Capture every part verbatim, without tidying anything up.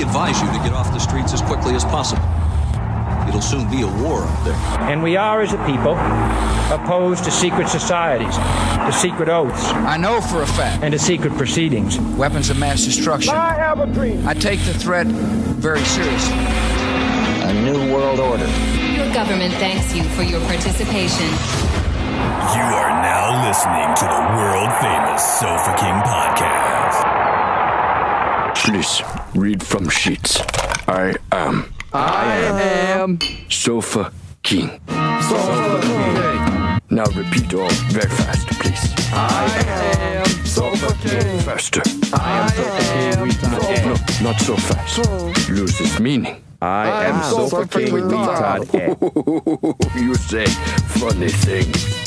advise you to get off the streets as quickly as possible. It'll soon be a war up there. And we are, as a people, opposed to secret societies, to secret oaths. I know for a fact. And to secret proceedings. Weapons of mass destruction. I have a dream. I take the threat very seriously. A new world order. Your government thanks you for your participation. You are now listening to the world-famous Sofa King podcast. Please, read from sheets. I am... I am... Sofa King. Sofa King. Now repeat all very fast, please. I am Sofa King. Faster. I am Sofa King. No, not so fast. Loses meaning. I am Sofa King retard. You say funny things.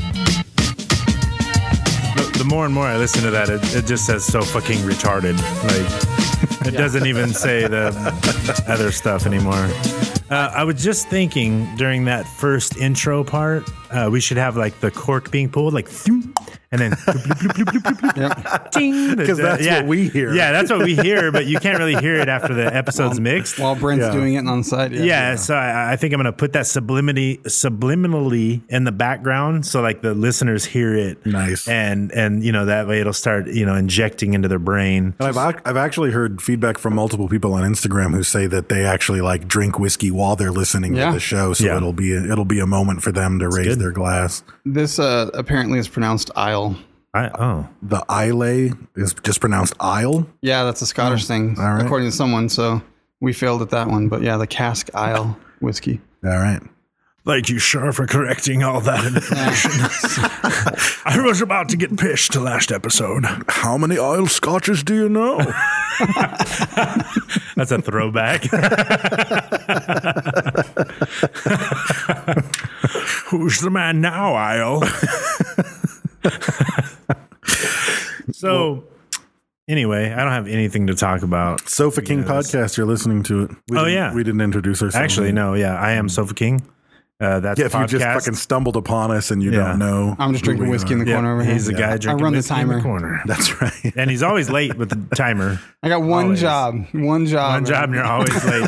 The, the more and more I listen to that, it, it just says so fucking retarded. Like, it yeah. doesn't even say the other stuff anymore. Uh, I was just thinking during that first intro part, uh, we should have like the cork being pulled, like, and then because that's yeah. what we hear. Yeah, that's what we hear, but you can't really hear it after the episode's while, mixed. While Brent's yeah. doing it on the side. Yeah, Yeah, yeah so I, I think I'm going to put that subliminally, subliminally in the background, so like the listeners hear it. Nice. And and you know that way it'll start you know injecting into their brain. And I've I've actually heard feedback from multiple people on Instagram who say that they actually like drink whiskey while they're listening yeah. to the show. So yeah. it'll be a, it'll be a moment for them to raise good. their glass. This uh, apparently is pronounced Isle. I, oh, The Islay is just pronounced Isle. Yeah, that's a Scottish oh, thing, all right. according to someone. So we failed at that one. But yeah, the Cask Isle whiskey. All right. Thank you, sir, for correcting all that information. I was about to get pissed to last episode. How many Isle Scotches do you know? That's a throwback. Who's the man now, Isle? So, anyway, I don't have anything to talk about. Sofa King yeah, podcast. You're listening to it. We oh, didn't, yeah. We didn't introduce ourselves. Actually, no. Yeah, I am Sofa King. Uh, that's yeah, if you just fucking stumbled upon us and you yeah. don't know. I'm just drinking whiskey are. in the corner yeah, over here. He's the yeah. guy drinking I run whiskey the timer. in the corner. That's right. And he's always late with the timer. I got one always. job. One job. One job and you're always late.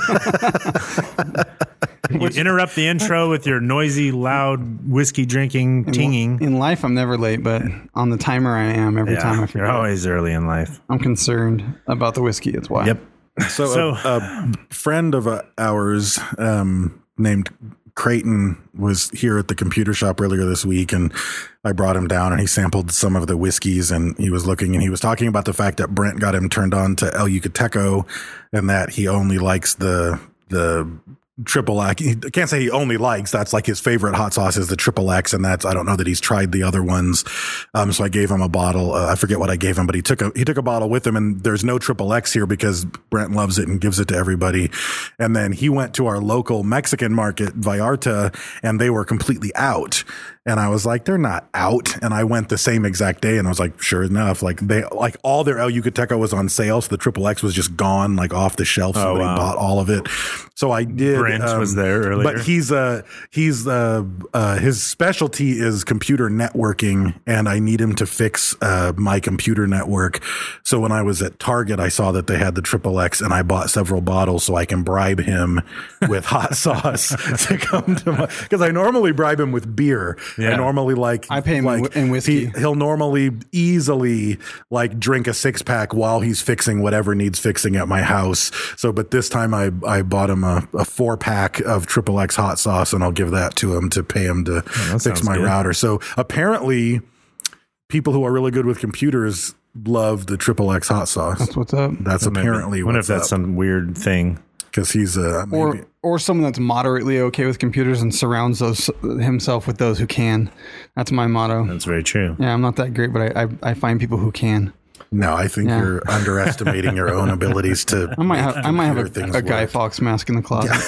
You interrupt the intro with your noisy, loud whiskey drinking, tinging. In life, I'm never late, but on the timer, I am every yeah, time I forget. You're always early in life. I'm concerned about the whiskey. That's why. Yep. So, so a, a friend of uh, ours um, named Creighton was here at the computer shop earlier this week, and I brought him down and he sampled some of the whiskeys, and he was looking and he was talking about the fact that Brent got him turned on to El Yucateco and that he only likes the the triple X. I can't say he only likes. That's like his favorite hot sauce is the triple X, and that's I don't know that he's tried the other ones. Um, so I gave him a bottle. Uh, I forget what I gave him, but he took a he took a bottle with him, and there's no triple X here because Brent loves it and gives it to everybody. And then he went to our local Mexican market, Vallarta, and they were completely out. And I was like, they're not out. And I went the same exact day, and I was like, sure enough, like they, like all their El Yucateco was on sale. So the triple X was just gone, like off the shelf. Somebody oh, wow. bought all of it. So I did. Brent um, was there earlier. But he's, uh, he's, uh, uh, his specialty is computer networking, and I need him to fix, uh, my computer network. So when I was at Target, I saw that they had the triple X, and I bought several bottles so I can bribe him with hot sauce to come to my, cause I normally bribe him with beer. Yeah. I normally like I pay him like, in whiskey. He, he'll normally easily like drink a six pack while he's fixing whatever needs fixing at my house. So, but this time I I bought him a, a four pack of triple X hot sauce, and I'll give that to him to pay him to oh, fix my good. router. So apparently, people who are really good with computers love the triple X hot sauce. That's what's up. That's Maybe. apparently I wonder what's if that's up. some weird thing. Because he's a maybe. or or someone that's moderately okay with computers and surrounds those himself with those who can. That's my motto. That's very true. Yeah, I'm not that great, but I I, I find people who can. No, I think Yeah. you're underestimating your own abilities to. I might have I might have computer a, things a Guy work. Fawkes mask in the closet.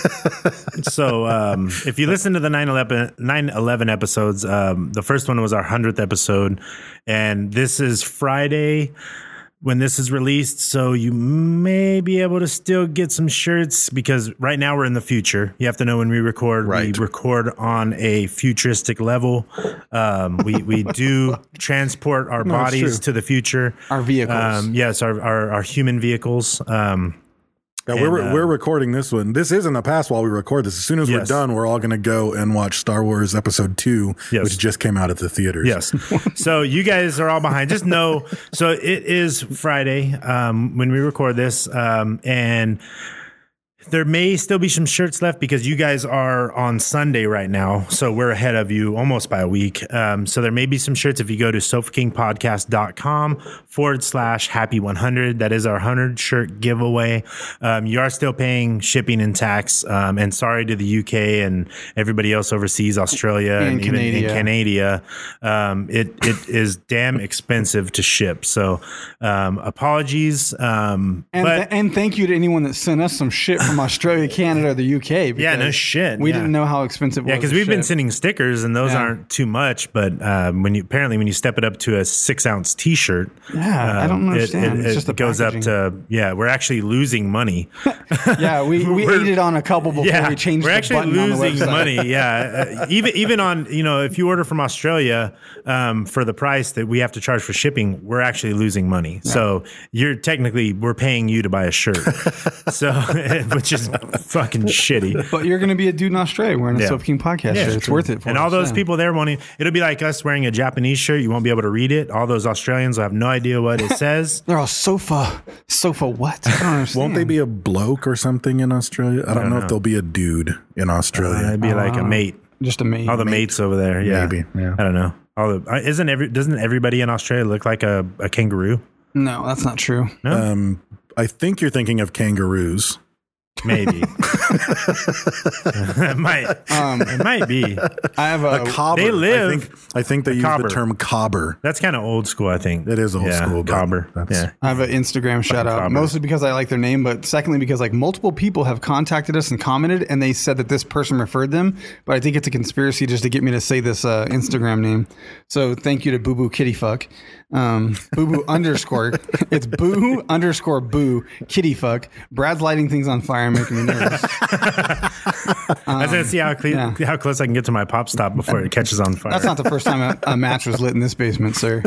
So um, if you listen to the nine eleven episodes, um, the first one was our hundredth episode, and this is Friday when this is released, so you may be able to still get some shirts, because right now we're in the future. You have to know when we record, Right. we record on a futuristic level. Um, we, we do transport our No, it's bodies true. to the future. Our vehicles. Um, yes, our, our, our human vehicles. Um, Yeah, we're And, uh, we're recording this one. This isn't a pass while we record this. As soon as we're Yes. done, we're all going to go and watch Star Wars Episode Two, Yes. which just came out at the theaters. Yes. So you guys are all behind. Just know. So it is Friday um, when we record this, um, and there may still be some shirts left because you guys are on Sunday right now. So we're ahead of you almost by a week. Um, so there may be some shirts if you go to sofa king podcast dot com forward slash happy one hundred. That is our one hundred shirt giveaway. Um, you are still paying shipping and tax. Um, and sorry to the U K and everybody else overseas, Australia and, And even in Canada. Canada. Um, it, it is damn expensive to ship. So um, apologies. Um, And, but th- and thank you to anyone that sent us some shit from Australia, Canada, or the U K. Yeah, no because shit, We yeah. didn't know how expensive it yeah, was. because to we've been ship. sending stickers and those Yeah. aren't too much. But um, when you apparently when you step it up to a six ounce T-shirt, Yeah, I don't um, it- understand. It, It's it just the goes up packaging. to yeah. We're actually losing money. Yeah, we, we We're- actually ate it on a couple before yeah, we changed we're the actually button on the losing website. money. Yeah, uh, even even on you know if you order from Australia um, for the price that we have to charge for shipping, we're actually losing money. So you're technically we're paying you to buy a shirt, so which is fucking shitty. But you're going to be a dude in Australia wearing a Yeah. Soap King podcast Yeah, shirt. It's true. worth it for And us, all those yeah. people there wanting, it'll be like us wearing a Japanese shirt. You won't be able to read it. All those Australians will have no idea what it says. They're all sofa. Sofa what? I don't understand. Won't they be a bloke or something in Australia? I don't, don't know, know. if there'll be a dude in Australia. Uh, it'd be like a mate. Just a mate. All the mates over there. Yeah. Maybe, yeah. I don't know. All the, uh, isn't every, doesn't everybody in Australia look like a, a kangaroo? No, that's not true. No? Um, I think you're thinking of kangaroos. Maybe. it might. Um, it might be. I have a, A cobber. They live- I think, I think they a use cobber. the term cobber. That's kind of old school, I think. It is old yeah, school, but Cobber. that's- Yeah. I have an Instagram shout out, cobber. mostly because I like their name, but secondly because like multiple people have contacted us and commented, and they said that this person referred them. But I think it's a conspiracy just to get me to say this uh, Instagram name. So thank you to Boo Boo Kitty Fuck, um, Boo Boo underscore. It's Boo underscore Boo Kitty Fuck. Brad's lighting things on fire and making me nervous. I was going to see how, cle- yeah. how close I can get to my pop stop before it catches on fire. That's not the first time a, a match was lit in this basement, sir.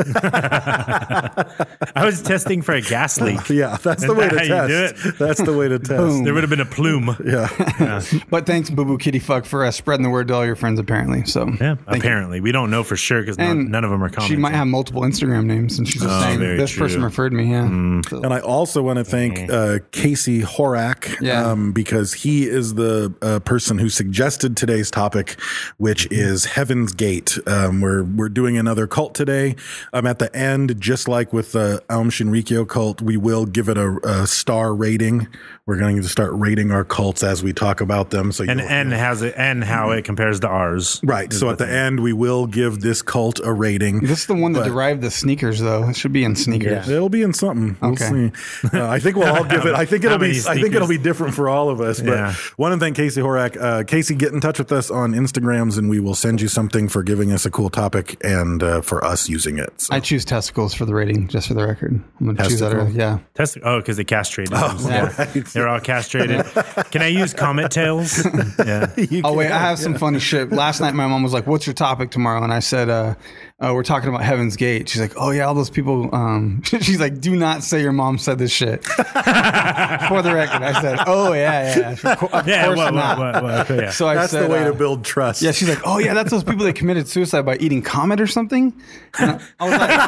I was testing for a gas leak. Yeah, that's the Isn't way to that how you do test. it? That's the way to test. Boom. There would have been a plume. Yeah. But thanks, Boo Boo Kitty Fuck, for uh, spreading the word to all your friends. Apparently, so Yeah, thank you. apparently. We don't know for sure because And none of them are commenting. She might have multiple Instagram names, and she's just Oh, saying very this true. person referred me. Yeah, So- And I also want to thank uh, Casey Horak Yeah. um, because he is the uh, person who suggested today's topic, which is Heaven's Gate. Um, we're we're doing another cult today. Um, at the end, just like with the Aum Shinrikyo cult, we will give it a, a star rating. We're going to start rating our cults as we talk about them. So and you'll- and has it and how it compares to ours. right. is So at the thing. end, we will give this cult a rating. this is the one that But- derived the sneakers, though. It should be in sneakers. It'll be in something. We'll Okay. see. Uh, I think we'll all give it. I think How it'll be. many I think it'll sneakers? be different for all of us. But Yeah. want to thank Casey Horak. Uh, Casey, get in touch with us on Instagrams, and we will send you something for giving us a cool topic and uh, for us using it. So. I choose testicles for the rating, just for the record. I'm going to choose that. Testicle? Yeah. Test- oh, because they castrated. them. yeah. Right. They're all castrated. Can I use comet tails? Yeah. You Oh wait, can- I have some funny shit. Last night, my mom was like, "What's your topic tomorrow?" And I said, uh, uh, "We're talking about Heaven's Gate." She's like, "Oh yeah, all those people." Um, she's like, "Do not say your mom said this shit." For the record, I said, "Oh yeah, yeah, of, co- of Yeah, course what, not." what, what, what, yeah. So I That's said, the way uh, to build trust. Yeah, she's like, "Oh yeah, that's those people that committed suicide by eating comet or something." And I was like,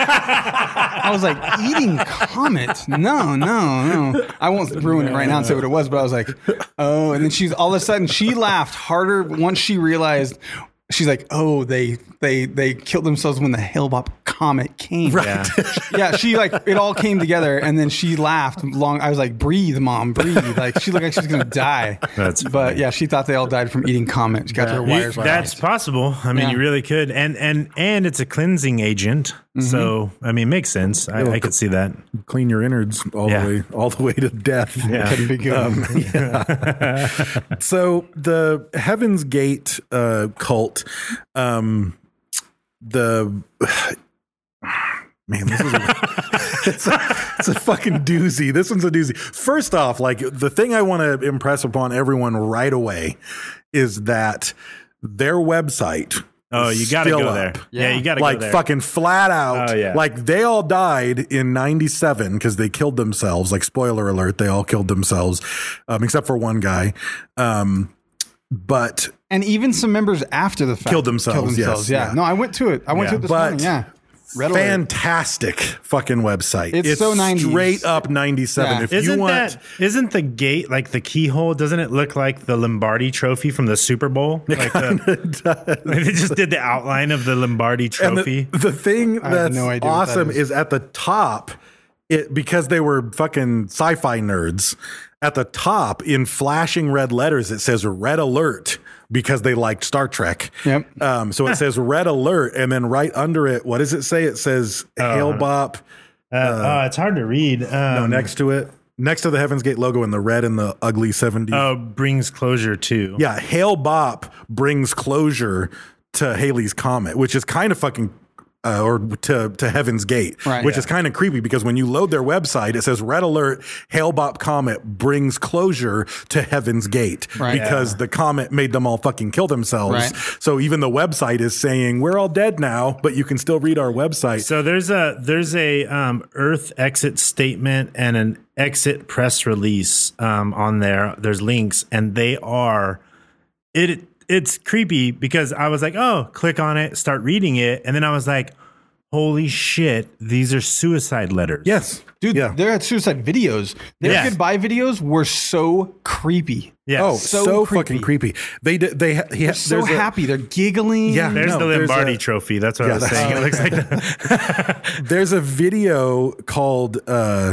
"I was like, eating comet? No, no, no. I won't ruin it right now and say what it was." But I was like, "Oh," and then she's all of a sudden she laughed harder once she realized. She's like, "Oh, they they they killed themselves when the Hale-Bopp comet came." Right. Yeah. Yeah, she like it all came together, and then she laughed long. I was like, "Breathe, mom, breathe!" Like she looked like she was gonna die. That's but funny. yeah, she thought they all died from eating comet. She got their You- wires. that's crossed. possible. I mean, Yeah. you really could, and and and it's a cleansing agent. So I mean, it makes sense. I, I could see that. Clean your innards all Yeah. the way, all the way to death. Yeah. Couldn't be good. Um, yeah. So the Heaven's Gate uh, cult, um, the man, this is a, it's, a, it's a fucking doozy. This one's a doozy. First off, like the thing I want to impress upon everyone right away is that their website Oh, you got to still go up. there. Yeah, Yeah. you got to Like go there. fucking flat out. Oh, yeah. Like they all died in ninety-seven because they killed themselves. Like spoiler alert, they all killed themselves, um, except for one guy. Um, but And even some members after the fact Killed themselves, yes, Yeah. yeah. No, I went to it. I went Yeah. to it this but morning. Yeah. Red Alert. fantastic fucking website. It's so nineties. straight up ninety-seven. Yeah. If Isn't you want, that isn't the gate like the keyhole? Doesn't it look like the Lombardi Trophy from the Super Bowl? Like, the, like they just did the outline of the Lombardi and Trophy. the, the thing I have that's no idea what that awesome is. is at the top, it because they were fucking sci-fi nerds. At the top, in flashing red letters, it says "Red Alert" because they liked Star Trek. Yep. Um, so it says "Red Alert," and then right under it, what does it say? It says "Hail Bop." uh, oh, it's hard to read. Um, No, next to it, next to the Heaven's Gate logo in the red and the ugly seventies. Oh, brings closure too. Yeah, Hail Bop brings closure to Halley's Comet, which is kind of fucking, uh, or to, to Heaven's Gate, Right. which Yeah. is kind of creepy because when you load their website, it says Red Alert, Hail Bop Comet brings closure to Heaven's Gate Right. because the comet made them all fucking kill themselves. Right. So even the website is saying we're all dead now, but you can still read our website. So there's a there's a um, Earth exit statement and an exit press release um, on there. There's links, and they are it. It's creepy because I was like, oh, click on it, start reading it, and then I was like, holy shit, these are suicide letters. Yes. Dude, Yeah. they're at suicide videos. Their Yeah. goodbye videos were so creepy. Yeah. Oh, So so, creepy. fucking creepy. They did. They, he, They're so there's a- happy. They're giggling. Yeah. There's No, the there's Lombardi a- Trophy. That's what Yeah, I was that's- saying. It looks like the, There's a video called uh,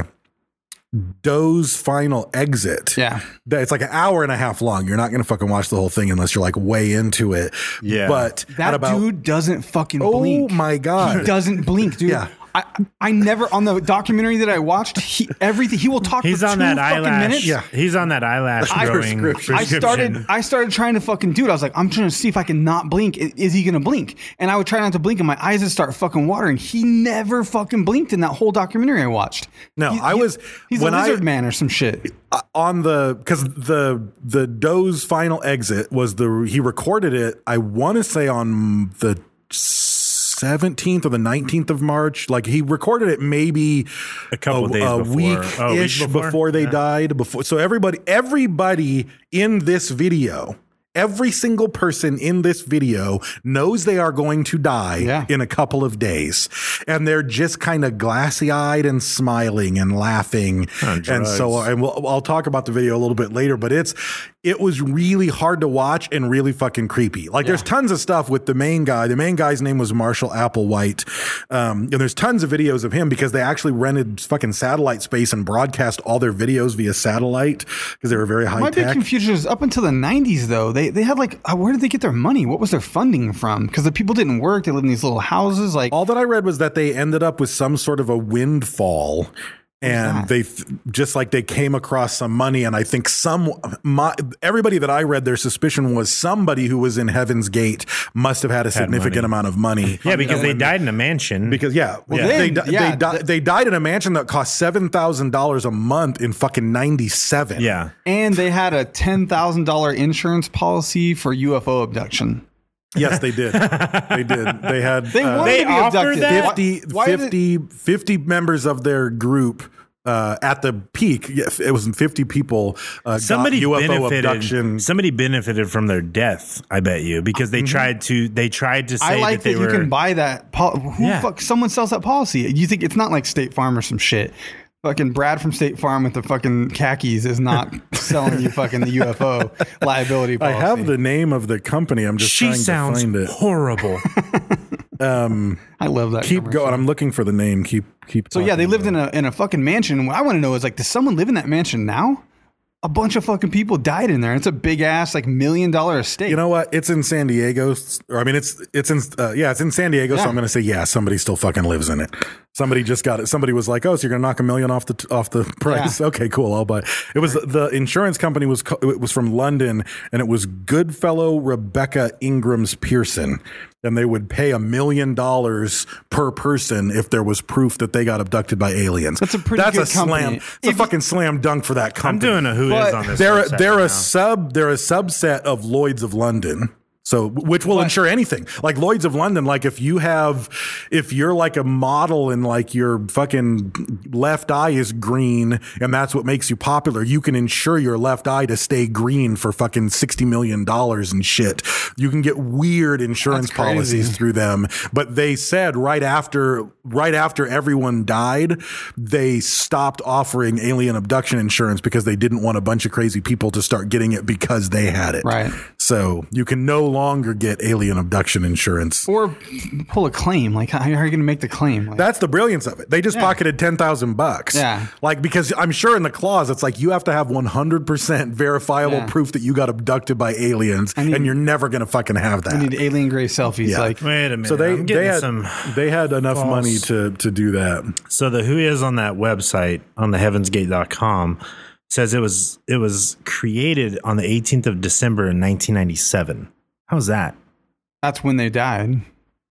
Doe's Final Exit. Yeah. That- It's like an hour and a half long. You're not going to fucking watch the whole thing unless you're like way into it. Yeah. But That at about, dude doesn't fucking Oh blink. my God. He doesn't blink, dude. Yeah. I, I never on the documentary that I watched. He everything he will talk. he's for on two that fucking eyelash. minutes. Yeah. He's on that eyelash I- growing prescription. I prescription. started. I started trying to fucking do it. I was like, I'm trying to see if I can not blink. I- Is he gonna blink? And I would try not to blink, and my eyes would start fucking watering. He never fucking blinked in that whole documentary I watched. No, He- I he- was- He's when a I- lizard man or some shit. uh, on the because the the Doe's Final Exit was the he recorded it. I want to say on the seventeenth or the nineteenth of March. Like he recorded it maybe A couple a, days a before. week Oh, a week ish before? before? they Yeah. died. Before, so everybody, everybody in this video. Every single person in this video knows they are going to die Yeah. in a couple of days. And they're just kind of glassy eyed and smiling and laughing. On And so, drugs. and we'll, I'll talk about the video a little bit later, but it's, it was really hard to watch and really fucking creepy. Like there's tons of stuff with the main guy. The main guy's name was Marshall Applewhite. Um, and there's tons of videos of him because they actually rented fucking satellite space and broadcast all their videos via satellite because they were very high My big tech. confusion is up until the nineties, though. They they had like, uh, where did they get their money? What was their funding from? Because the people didn't work. They lived in these little houses. Like, All that I read was that they ended up with some sort of a windfall. And that? they th- just like they came across some money, and I think some my, everybody that I read, their suspicion was somebody who was in Heaven's Gate must have had a significant money. amount of money. Yeah, because they When- died in a mansion. Because yeah, well, Yeah. they Then, di- yeah, they, di- th- they died in a mansion that cost seven thousand dollars a month in fucking ninety seven. yeah. and they had a ten thousand dollar insurance policy for U F O abduction. Yes, they did. They did. They had They uh, wanted They to be offered abducted. that? Why- fifty, why did it- fifty, fifty members of their group uh, at the peak. Yeah, it was fifty people. Uh, Somebody got U F O benefited. abduction. Somebody benefited from their death. I bet you because they tried to. They tried to say I like that they that, were. you can buy that. Pol- who Yeah. fuck? Someone sells that policy. You think it's not like State Farm or some shit? Fucking Brad from State Farm with the fucking khakis is not selling you fucking the U F O liability I policy. have the name of the company. I'm just she trying sounds to find it. horrible. I love that. Keep commercial. going. I'm looking for the name. Keep keep. So yeah, they lived in a in a fucking mansion. What I want to know is like, does someone live in that mansion now? A bunch of fucking people died in there. It's a big ass like million dollar estate. You know what? It's in San Diego. Or I mean, it's it's in uh, yeah, it's in San Diego. Yeah. So I'm going to say yeah, somebody still fucking lives in it. Somebody just got it. Somebody was like, oh, so you're going to knock a million off the off the price? Yeah. Okay, cool. I'll buy. It was the insurance company was co- it was from London, and it was Goodfellow Rebecca Ingrams Pearson. And they would pay a million dollars per person if there was proof that they got abducted by aliens. That's a pretty That's good a slam. company. It's If a you- fucking slam dunk for that I'm company. doing a who But is on this. They're website they're right a now. sub they're a subset of Lloyd's of London. So, which will But- insure anything. Like Lloyd's of London, like if you have, if you're like a model and like your fucking left eye is green and that's what makes you popular, you can insure your left eye to stay green for fucking sixty million dollars and shit. You can get weird insurance That's crazy. policies through them. But they said right after, right after everyone died, they stopped offering alien abduction insurance because they didn't want a bunch of crazy people to start getting it because they had it. Right. So you can no longer get alien abduction insurance. Or pull a claim. Like, how, how are you going to make the claim? Like, That's the brilliance of it. They just Yeah. pocketed ten thousand bucks. Yeah. Like, because I'm sure in the clause, it's like you have to have one hundred percent verifiable Yeah. proof that you got abducted by aliens, I need- and you're never going to fucking have that. I need alien gray selfies. Yeah. Like, Wait a minute. so they, I'm they getting had, some. they had enough false- money to, to do that. So the who is on that website on the heavens gate dot com says it was it was created on the eighteenth of December in nineteen ninety-seven. How's that? that's when they died.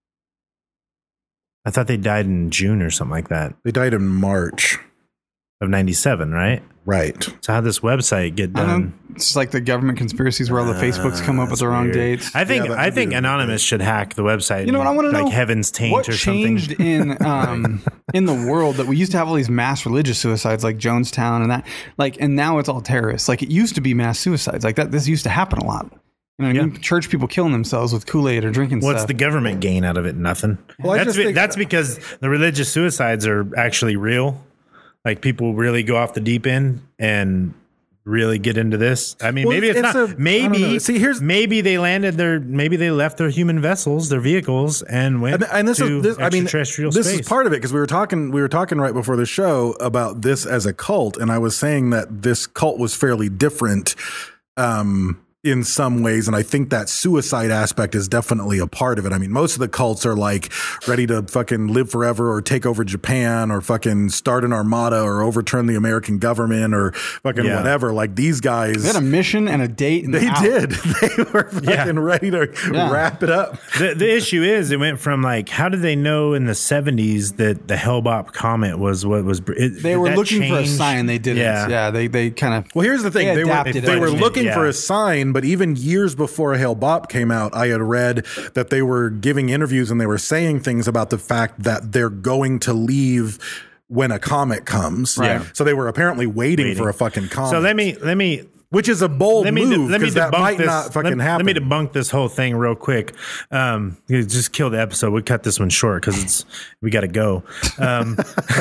I thought they died in June or something like that They died in March. of ninety-seven, right? Right. So how'd this website get I don't done? know. It's like the government conspiracies where all the Facebooks come up with the wrong Weird. dates. I think Yeah, that I would think be Anonymous should hack the website. You know what I want to like know? Heaven's Taint what or changed something. in um in the world that we used to have all these mass religious suicides like Jonestown and that, like, and now it's all terrorists. Like, it used to be mass suicides like that. This used to happen a lot. You know what I mean? Yeah. Church people killing themselves with Kool-Aid or drinking What's stuff. the government gain out of it? Nothing. Well, I that's just be- think- that's because the religious suicides are actually real. Like, people really go off the deep end and really get into this. I mean, Well, maybe it's, it's not. a- I don't maybe know. See, here's- maybe they landed their. Maybe they left their human vessels, their vehicles, and went And, and this to is this, I mean, extraterrestrial this space. is part of it because we were talking we were talking right before the show about this as a cult, and I was saying that this cult was fairly different um, in some ways, and I think that suicide aspect is definitely a part of it. I mean, most of the cults are like ready to fucking live forever or take over Japan or fucking start an armada or overturn the American government or fucking Yeah. whatever. Like these guys, They had a mission and a date. And they out. did. They were fucking Yeah. ready to Yeah. wrap it up. the, the issue is it went from like, how did they know in the seventies that the Hale-Bopp comet was what was it, They did were that looking for a change? sign. They didn't. Yeah. Yeah. They they kind of. Well, here's the thing. They They, were adapted they it. were looking Yeah. for a sign, but even years before Hale-Bopp came out, I had read that they were giving interviews and they were saying things about the fact that they're going to leave when a comet comes. Right. So they were apparently waiting, Waiting. for a fucking comet. So let me let me which is a bold let me move let me because that debunk might this. not fucking let, happen. let me debunk this whole thing real quick. Um, you just kill the episode. We cut this one short because it's we got to go. Um,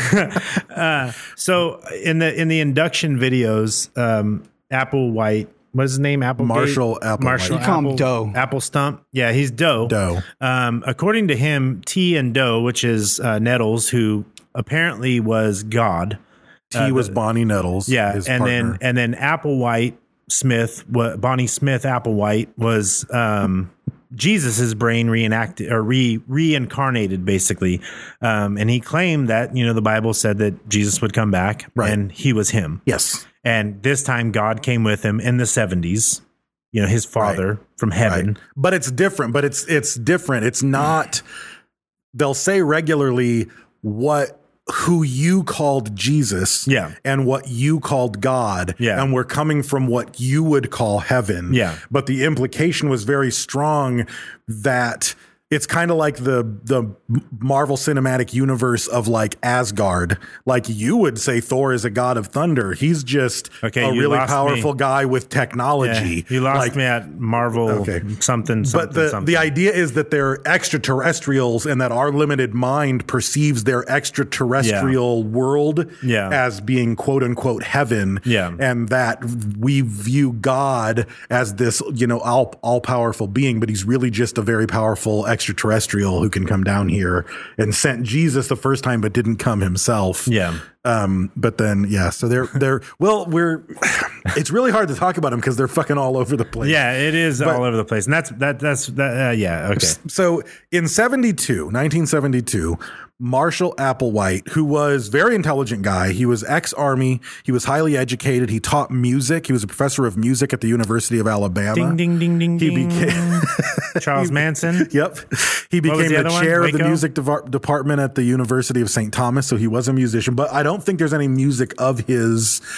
uh, so in the in the induction videos, um, Applewhite. What's his name? Apple Marshall Applewhite. Marshall You call him Apple, Doe. Apple Stump. Yeah, he's Doe. Doe. Um, according to him, T and Doe, which is uh, Nettles, who apparently was God. T uh, was the- Bonnie Nettles. Yeah, his and partner. then and then Applewhite Smith, what Bonnie Smith Applewhite was um, Jesus's brain reenacted or re reincarnated basically, um, and he claimed that you know the Bible said that Jesus would come back, Right. and he was him. yes. And this time God came with him in the seventies. You know, his father Right. from heaven. Right. But it's different. But it's it's different. It's not. They'll say regularly what who you called Jesus, Yeah. and what you called God, Yeah. and we're coming from what you would call heaven, Yeah. But the implication was very strong that. It's kind of like the the Marvel Cinematic Universe of like Asgard. Like you would say Thor is a god of thunder. He's just Okay, a you really lost powerful me. guy with Yeah, technology. you lost Like, me at Marvel Okay. something, something, but the, something. the idea is that they're extraterrestrials and that our limited mind perceives their extraterrestrial world Yeah. as being quote unquote heaven. Yeah. And that we view God as this, you know, all, all powerful being, but he's really just a very powerful extraterrestrial who can come down here and sent Jesus the first time, but didn't come himself. Yeah. Um, but then, yeah, so they're, they're, well, we're, it's really hard to talk about them because they're fucking all over the place. Yeah, it is But- all over the place, and that's that. That's that. Uh, yeah, okay. So in seventy-two, nineteen seventy-two, Marshall Applewhite, who was a very intelligent guy, he was ex-army, he was highly educated, he taught music, he was a professor of music at the University of Alabama. Ding ding ding ding He ding. became Charles Manson. Yep. He What was became the the, other one? chair of the Waco? music devar- department at the University of Saint Thomas, so he was a musician, but I don't think there's any music of his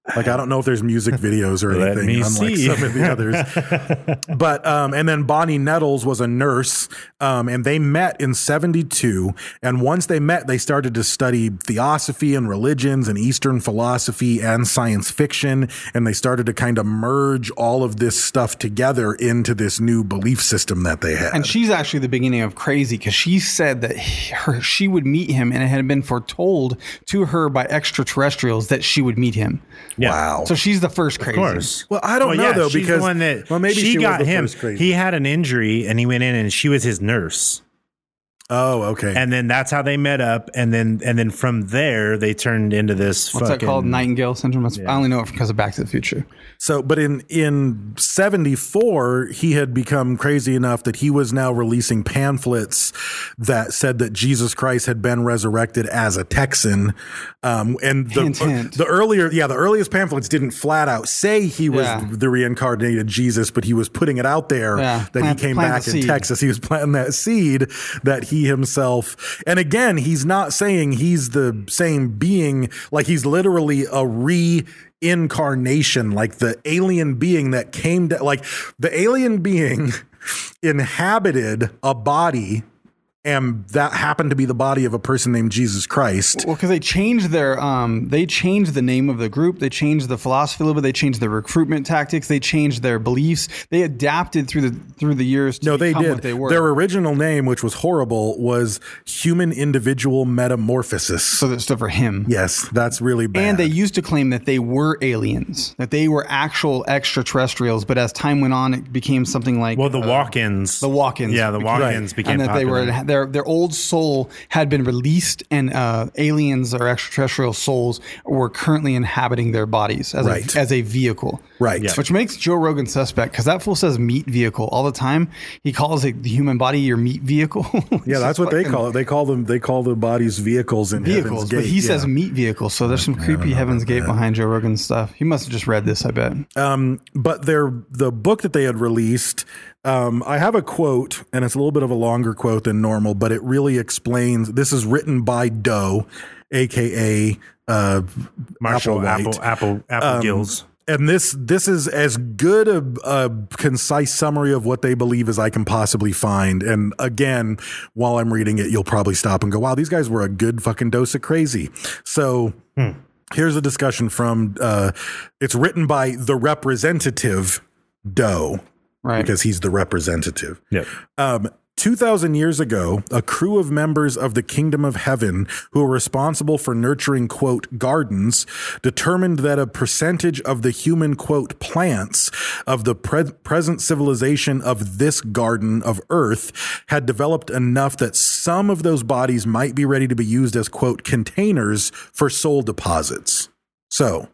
Like, I don't know if there's music videos or Let anything, me unlike see. some of the others. But, um, and then Bonnie Nettles was a nurse, um, and they met in seventy-two. And once they met, they started to study theosophy and religions and Eastern philosophy and science fiction. And they started to kind of merge all of this stuff together into this new belief system that they had. And she's actually the beginning of crazy, because she said that he- her, she would meet him, and it had been foretold to her by extraterrestrials that she would meet him. Yeah. Wow. So she's the first crazy. Of course. Well, I don't Well, know, yeah, though, she's because the one that, well, maybe she, she was got the him. first crazy. He had an injury, and he went in, and she was his nurse. Oh, okay. And then that's how they met up, and then and then from there they turned into this. What's fucking, that called? Nightingale syndrome. That's, Yeah. I only know it because of Back to the Future. So, but in in seventy-four, he had become crazy enough that he was now releasing pamphlets that said that Jesus Christ had been resurrected as a Texan. Um, and the Hint, hint. the earlier, yeah, the earliest pamphlets didn't flat out say he was Yeah. the reincarnated Jesus, but he was putting it out there Yeah. that Plant- he came plant back the in seed. Texas. He was planting that seed that he himself. And again, he's not saying he's the same being. Like, he's literally a re. incarnation, like the alien being that came to, like the alien being inhabited a body, and that happened to be the body of a person named Jesus Christ. Well, because they changed their, um, they changed the name of the group. They changed the philosophy a little bit. They changed their recruitment tactics. They changed their beliefs. They adapted through the through the years to No, they become did. what they were. Their original name, which was horrible, was Human Individual Metamorphosis. So that stood for him. Yes, that's really bad. And they used to claim that they were aliens, that they were actual extraterrestrials. But as time went on, it became something like Well, the uh, walk-ins. the walk-ins. Yeah, the became- walk-ins became and that popular. they were their their old soul had been released, and uh, aliens or extraterrestrial souls were currently inhabiting their bodies as Right. a, as a vehicle. Right. Yeah. Which makes Joe Rogan suspect, because that fool says meat vehicle all the time. He calls it the human body your meat vehicle. yeah, that's what they call it. They call them. They call the bodies vehicles in Vehicles, Heaven's but Gate. he says Yeah. meat vehicle. So there's some creepy Heaven's Gate behind Joe Rogan's stuff. He must have just read this, I bet. Um, but their the book that they had released, um, I have a quote, and it's a little bit of a longer quote than normal, but it really explains. This is written by Doe, aka uh, Marshall Applewhite. Apple Apple Apple Um, Gills. And this this is as good a, a concise summary of what they believe as I can possibly find. And again, while I'm reading it, you'll probably stop and go, "Wow, these guys were a good fucking dose of crazy." So. Hmm. Here's a discussion from, uh, it's written by the representative Doe, Right. because he's the representative. Yep. Um, two thousand years ago, a crew of members of the kingdom of heaven who were responsible for nurturing, quote, gardens, determined that a percentage of the human, quote, plants of the pre- present civilization of this garden of earth had developed enough that some of those bodies might be ready to be used as, quote, containers for soul deposits. So,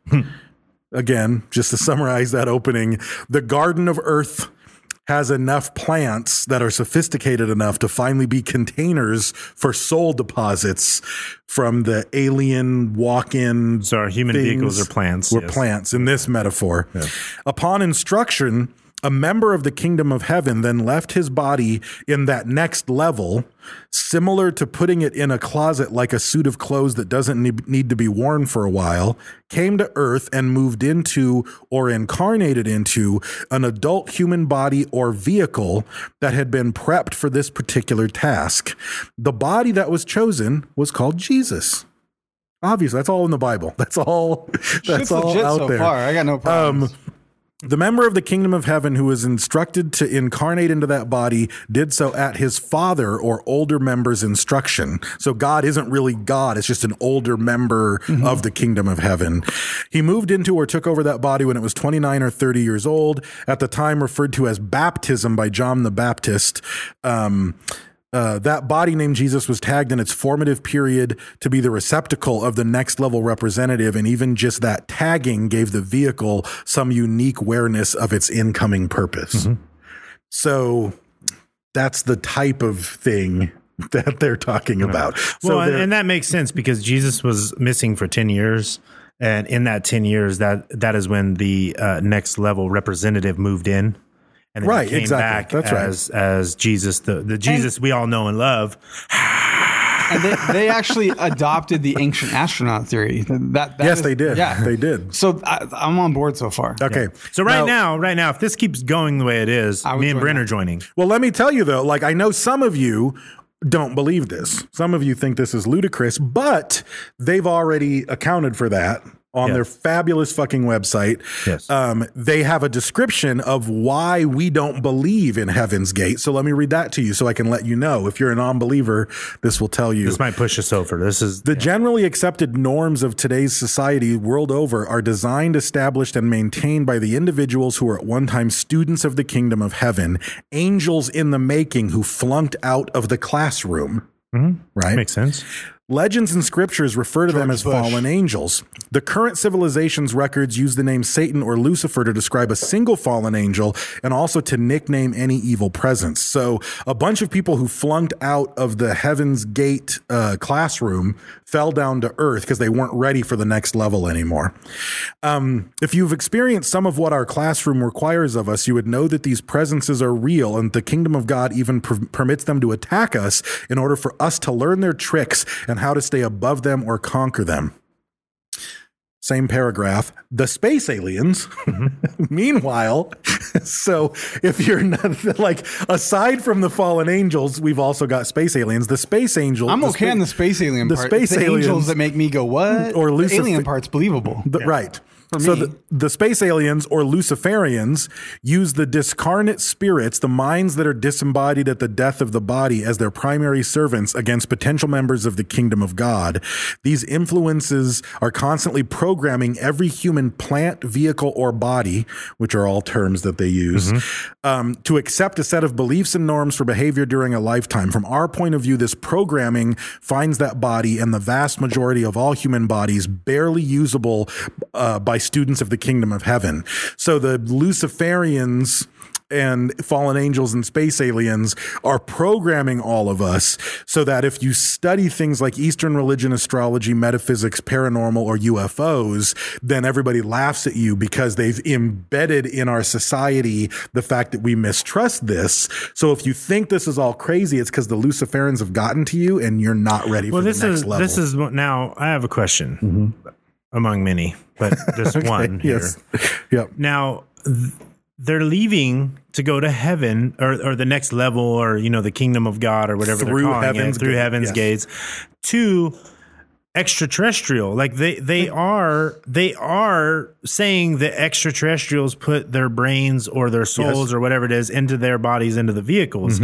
again, just to summarize that opening, the garden of earth has enough plants that are sophisticated enough to finally be containers for soul deposits from the alien walk-in. So our human things vehicles are plants, Were yes. plants in this metaphor. Upon instruction, a member of the kingdom of heaven then left his body in that next level, similar to putting it in a closet like a suit of clothes that doesn't ne- need to be worn for a while, came to earth and moved into or incarnated into an adult human body or vehicle that had been prepped for this particular task. The body that was chosen was called Jesus. Obviously, that's all in the Bible. That's all. That's Shit's all legit out so there. far. I got no problems. Um, the member of the kingdom of heaven who was instructed to incarnate into that body did so at his father or older member's instruction. So God isn't really God. It's just an older member Mm-hmm. of the kingdom of heaven. He moved into or took over that body when it was twenty-nine or thirty years old, at the time referred to as baptism by John the Baptist. Um, Uh, that body named Jesus was tagged in its formative period to be the receptacle of the next level representative, and even just that tagging gave the vehicle some unique awareness of its incoming purpose. Mm-hmm. So that's the type of thing that they're talking about. So Well, and, they're- and that makes sense because Jesus was missing for ten years. And in that ten years, that that is when the uh, next level representative moved in. And then Right, he came exactly. back That's right. as, as Jesus, the, the Jesus we all know and love. And they, they actually adopted the ancient astronaut theory. That, that yes, is- they did. Yeah, They did. So I, I'm on board so far. Okay. So right now, right now, if this keeps going the way it is, I would me and join Brent that. are joining. Well, let me tell you though, like I know some of you don't believe this. Some of you think this is ludicrous, but they've already accounted for that on Yes. their fabulous fucking website. Yes. Um, they have a description of why we don't believe in Heaven's Gate. So let me read that to you so I can let you know. If you're a non-believer, this will tell you. This might push us over. This is The generally accepted norms of today's society world over are designed, established, and maintained by the individuals who were at one time students of the kingdom of heaven, angels in the making who flunked out of the classroom. Right? makes sense. Legends and scriptures refer to them George as Bush. fallen angels. The current civilization's records use the name Satan or Lucifer to describe a single fallen angel and also to nickname any evil presence. So a bunch of people who flunked out of the Heaven's Gate uh, classroom fell down to earth because they weren't ready for the next level anymore. Um, if you've experienced some of what our classroom requires of us, you would know that these presences are real, and the kingdom of God even per- permits them to attack us in order for us to learn their tricks and how to stay above them or conquer them. Same paragraph. The space aliens, meanwhile, so if you're not like, aside from the fallen angels, we've also got space aliens. The space angels. I'm the okay spa- on the space alien the part. space It's the aliens angels that make me go, what? or The Lucifer- alien part's believable. The, Right. For so me. the, the space aliens or Luciferians use the discarnate spirits, the minds that are disembodied at the death of the body, as their primary servants against potential members of the kingdom of God. These influences are constantly programming every human plant, vehicle, or body, which are all terms that they use, um, to accept a set of beliefs and norms for behavior during a lifetime. From our point of view, this programming finds that body and the vast majority of all human bodies barely usable uh, by students of the kingdom of heaven. So the Luciferians and fallen angels and space aliens are programming all of us so that if you study things like Eastern religion, astrology, metaphysics, paranormal, or U F Os, then everybody laughs at you because they've embedded in our society the fact that we mistrust this. So if you think this is all crazy, it's because the Luciferians have gotten to you and you're not ready Well, for this the next is level. this is what- now. I have a question among many, but just one here. Yes. Yep. Now th- they're leaving to go to heaven or, or the next level, or you know, the kingdom of God, or whatever Through they're calling heaven's it, through gate, heaven's yes. gates, to extraterrestrial. Like they they are they are saying that extraterrestrials put their brains or their souls Yes. or whatever it is into their bodies, into the vehicles.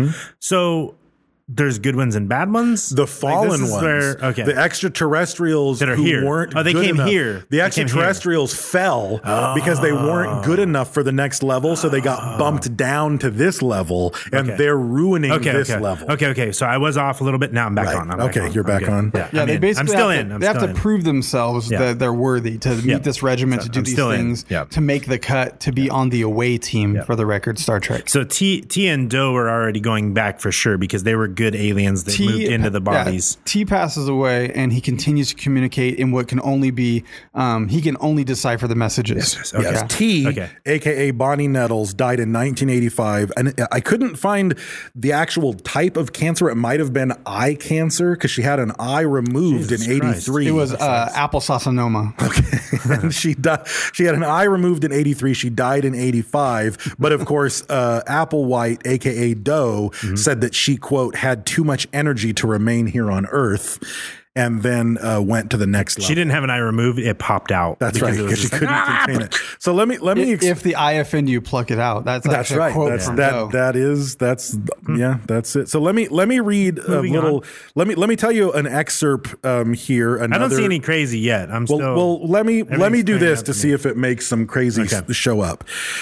So there's good ones and bad ones. The Like, fallen this is ones, where- okay. the extraterrestrials That are who here. weren't Oh, they good came enough. here. The They came extraterrestrials fell because they weren't good enough for the next level, so they got bumped down to this level, and Okay. they're ruining okay, this okay. level. Okay, okay. So I was off a little bit. Now I'm back Right. on. I'm back Okay, on. you're I'm back good. on. Yeah, Yeah, I'm they in. basically I'm still have in. To, I'm they have still to in. prove themselves Yeah. that they're worthy to meet Yeah. this regiment, So to do I'm these still in. things, Yeah. to make the cut, to be on the away team Yeah. for the record Star Trek. So T T and Doe were already going back for sure because they were good aliens that moved into the yeah, bodies. T passes away, and he continues to communicate in what can only be. Um, he can only decipher the messages. Yes, okay. Yeah. Yes, T, Okay. aka Bonnie Nettles, died in nineteen eighty-five, and I couldn't find the actual type of cancer. It might have been eye cancer because she had an eye removed Jesus in Christ. eighty-three. It was uh, applesauceanoma. and she died. She had an eye removed in eighty-three. She died in eighty-five. But of course, uh, Applewhite, aka Doe, said that she quote had too much energy to remain here on Earth, and then uh, went to the next level. She didn't have an eye removed; it popped out. That's right, it was because she just like, couldn't "Ah!" contain it. So let me let me. If, if the eye offend you, pluck it out. That's That's actually a right. quote That's from that. Doe. That is. That's yeah. That's it. So let me let me read a Moving little. on. Let me let me tell you an excerpt um, here. Another, I don't see any crazy yet. I'm Well, still. well, let me let me everything's do playing this out to to see me. if it makes some crazy Okay. s- show up.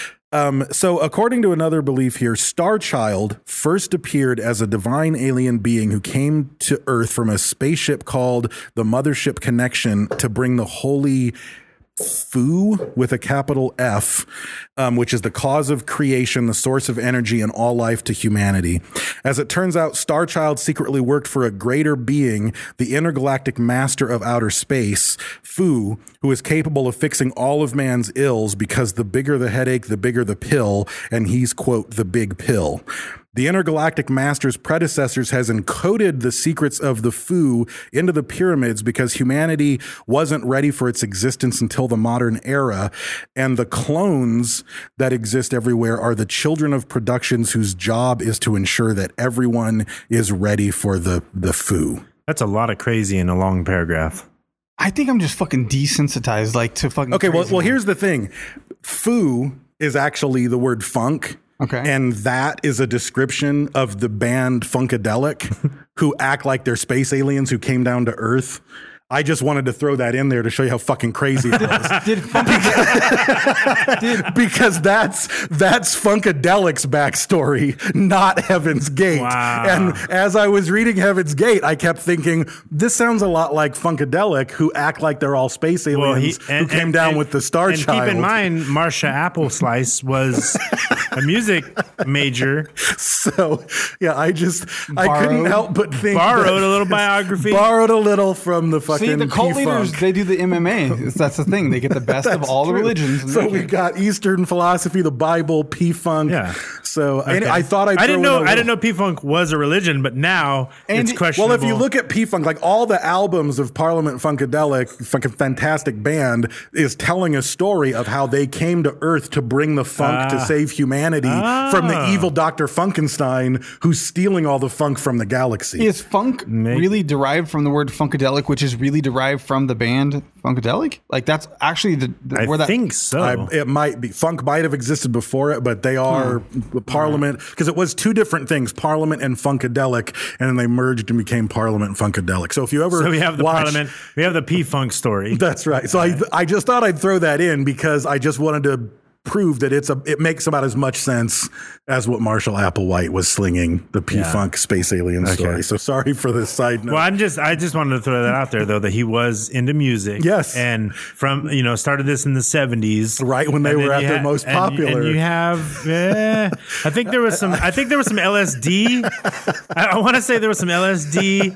Um, so, according to another belief here, Starchild first appeared as a divine alien being who came to Earth from a spaceship called the Mothership Connection to bring the holy Fu with a capital F, um, which is the cause of creation, the source of energy and all life to humanity. As it turns out, Starchild secretly worked for a greater being, the intergalactic master of outer space, Fu, who is capable of fixing all of man's ills because the bigger the headache, the bigger the pill, and he's, quote, the big pill. The Intergalactic Master's predecessors has encoded the secrets of the Fu into the pyramids because humanity wasn't ready for its existence until the modern era. And the clones that exist everywhere are the children of productions whose job is to ensure that everyone is ready for the, the Fu. That's a lot of crazy in a long paragraph. I think I'm just fucking desensitized, like to fucking. Okay, well, crazy well, now. here's the thing. Fu is actually the word funk. Okay. And that is a description of the band Funkadelic, who act like they're space aliens who came down to Earth. I just wanted to throw that in there to show you how fucking crazy it was. Did Funkadelic, did, because that's that's Funkadelic's backstory, not Heaven's Gate. Wow. And as I was reading Heaven's Gate, I kept thinking, this sounds a lot like Funkadelic, who act like they're all space aliens Well, he- and- who came and- down and- with the Star and Child. keep in mind, Marsha Appleslice was a music major. So, yeah, I just, I couldn't Borrowed. help but think. Borrowed that- a little biography. Borrowed a little from the fucking see the cult P-Funk. leaders? They do the M M A. That's the thing. They get the best of That's all the true. religions. and So make we it. got Eastern philosophy, the Bible, P-Funk. Yeah. So and Okay. I thought I'd I didn't throw know in a I didn't know little- P-Funk was a religion, but now And it's it- questionable. Well, if you look at P-Funk, like all the albums of Parliament Funkadelic, fucking fantastic band, is telling a story of how they came to Earth to bring the funk to Ah. save humanity Ah. from the evil Doctor Funkenstein, who's stealing all the funk from the galaxy. Is funk Maybe. really derived from the word funkadelic, which is really derived from the band Funkadelic? Like that's actually the, the I where that think so. I, it might be funk might have existed before it, but they are Hmm. Parliament because it was two different things, Parliament and Funkadelic, and then they merged and became Parliament Funkadelic. So if you ever so we have the watch, Parliament, we have the P-Funk story. that's right. So I I just thought I'd throw that in because I just wanted to prove that it's a it makes about as much sense as what Marshall Applewhite was slinging, the P-Funk space alien story. So sorry for this side note. Well, I'm just I just wanted to throw that out there though that he was into music. Yes. and from you know started this in the seventies, Right when they And were then at you their ha- most and- popular. And you have, eh, I think there was some. I think there was some L S D. I, I want to say there was some L S D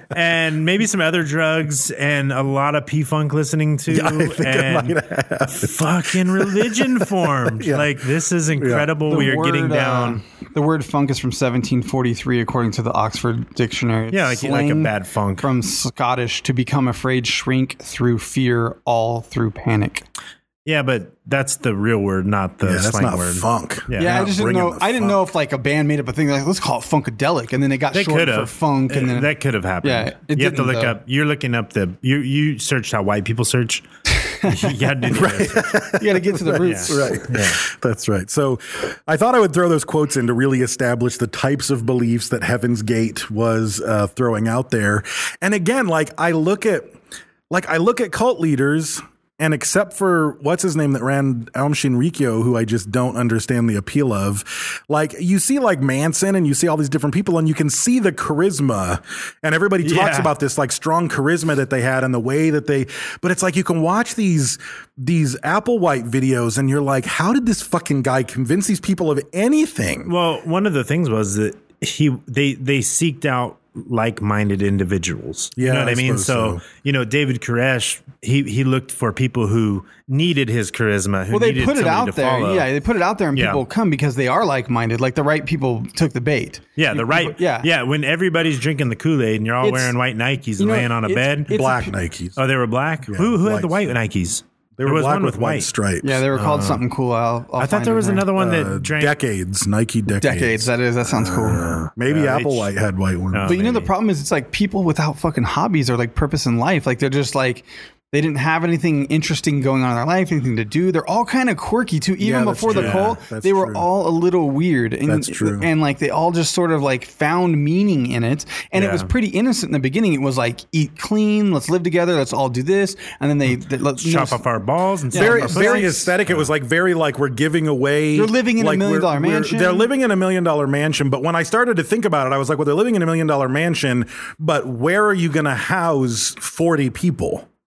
and maybe some other drugs and a lot of P-Funk listening to. Yeah, I think it and might have. fucking religion formed. Yeah. Like this is incredible. the We are word, getting uh, down. the word funk is from seventeen forty-three, according to the Oxford Dictionary. Yeah, like- like a Slang bad funk. From Scottish, to become afraid, shrink through fear, all through panic. Yeah, but that's the real word, not the yeah, that's slang not word. funk. Yeah. Yeah, I not just didn't bringing know. the I didn't know funk. if like a band made up a thing like let's call it funkadelic, and then they got They short could for have funk, and Uh, then that could have happened. Yeah, it you have to didn't, look though. up. You're looking up the you you searched how white people search. you got to do that. you got to get to the roots. Yeah. Right. That's right. So I thought I would throw those quotes in to really establish the types of beliefs that Heaven's Gate was uh, throwing out there. And again, like I look at, like I look at cult leaders, and except for what's his name that ran Aum Shinrikyo, who I just don't understand the appeal of, like you see like Manson and you see all these different people and you can see the charisma, and everybody talks Yeah. about this like strong charisma that they had and the way that they, but it's like you can watch these these Applewhite videos and you're like, how did this fucking guy convince these people of anything? Well, one of the things was that he they they seeked out like-minded individuals. You Yeah, know what I, I mean? suppose So, so. you know, David Koresh, he he looked for people who needed his charisma, who Well, they needed put it somebody out to there. follow. Yeah, they put it out there, and Yeah. people come because they are like-minded. Like the right people took the bait. Yeah, the right. Yeah, yeah. When everybody's drinking the Kool-Aid and you're all It's- wearing white Nikes you and know, laying on a it's- bed. it's a Black pe- Nikes. Oh, they were black. who who had the white white Nikes? They There were was black one with with white white. stripes. Yeah, they were called something cool. I'll, I'll I thought find there it was here. another one Uh, that drank. decades, Nike decades. Decades. That is. That sounds cool. Uh, maybe Uh, Applewhite had white ones. Oh. But you know the maybe. problem is it's like people without fucking hobbies or like purpose in life. Like they're just like they didn't have anything interesting going on in their life, anything to do. They're all kind of quirky too. Even Yeah, that's before the true. cult, Yeah, that's they were true. all a little weird. And, That's true. And like they all just sort of like found meaning in it. And it was Yeah. pretty innocent in the beginning. It was like eat clean, let's live together, let's all do this. And then they, they let's you know, Chop off our balls and very, stuff. very aesthetic. It was like very like we're giving away. You're living in a like million we're- dollar we're- mansion. They're living in a million dollar mansion. But when I started to think about it, I was like, well, they're living in a million dollar mansion, but where are you going to house forty people?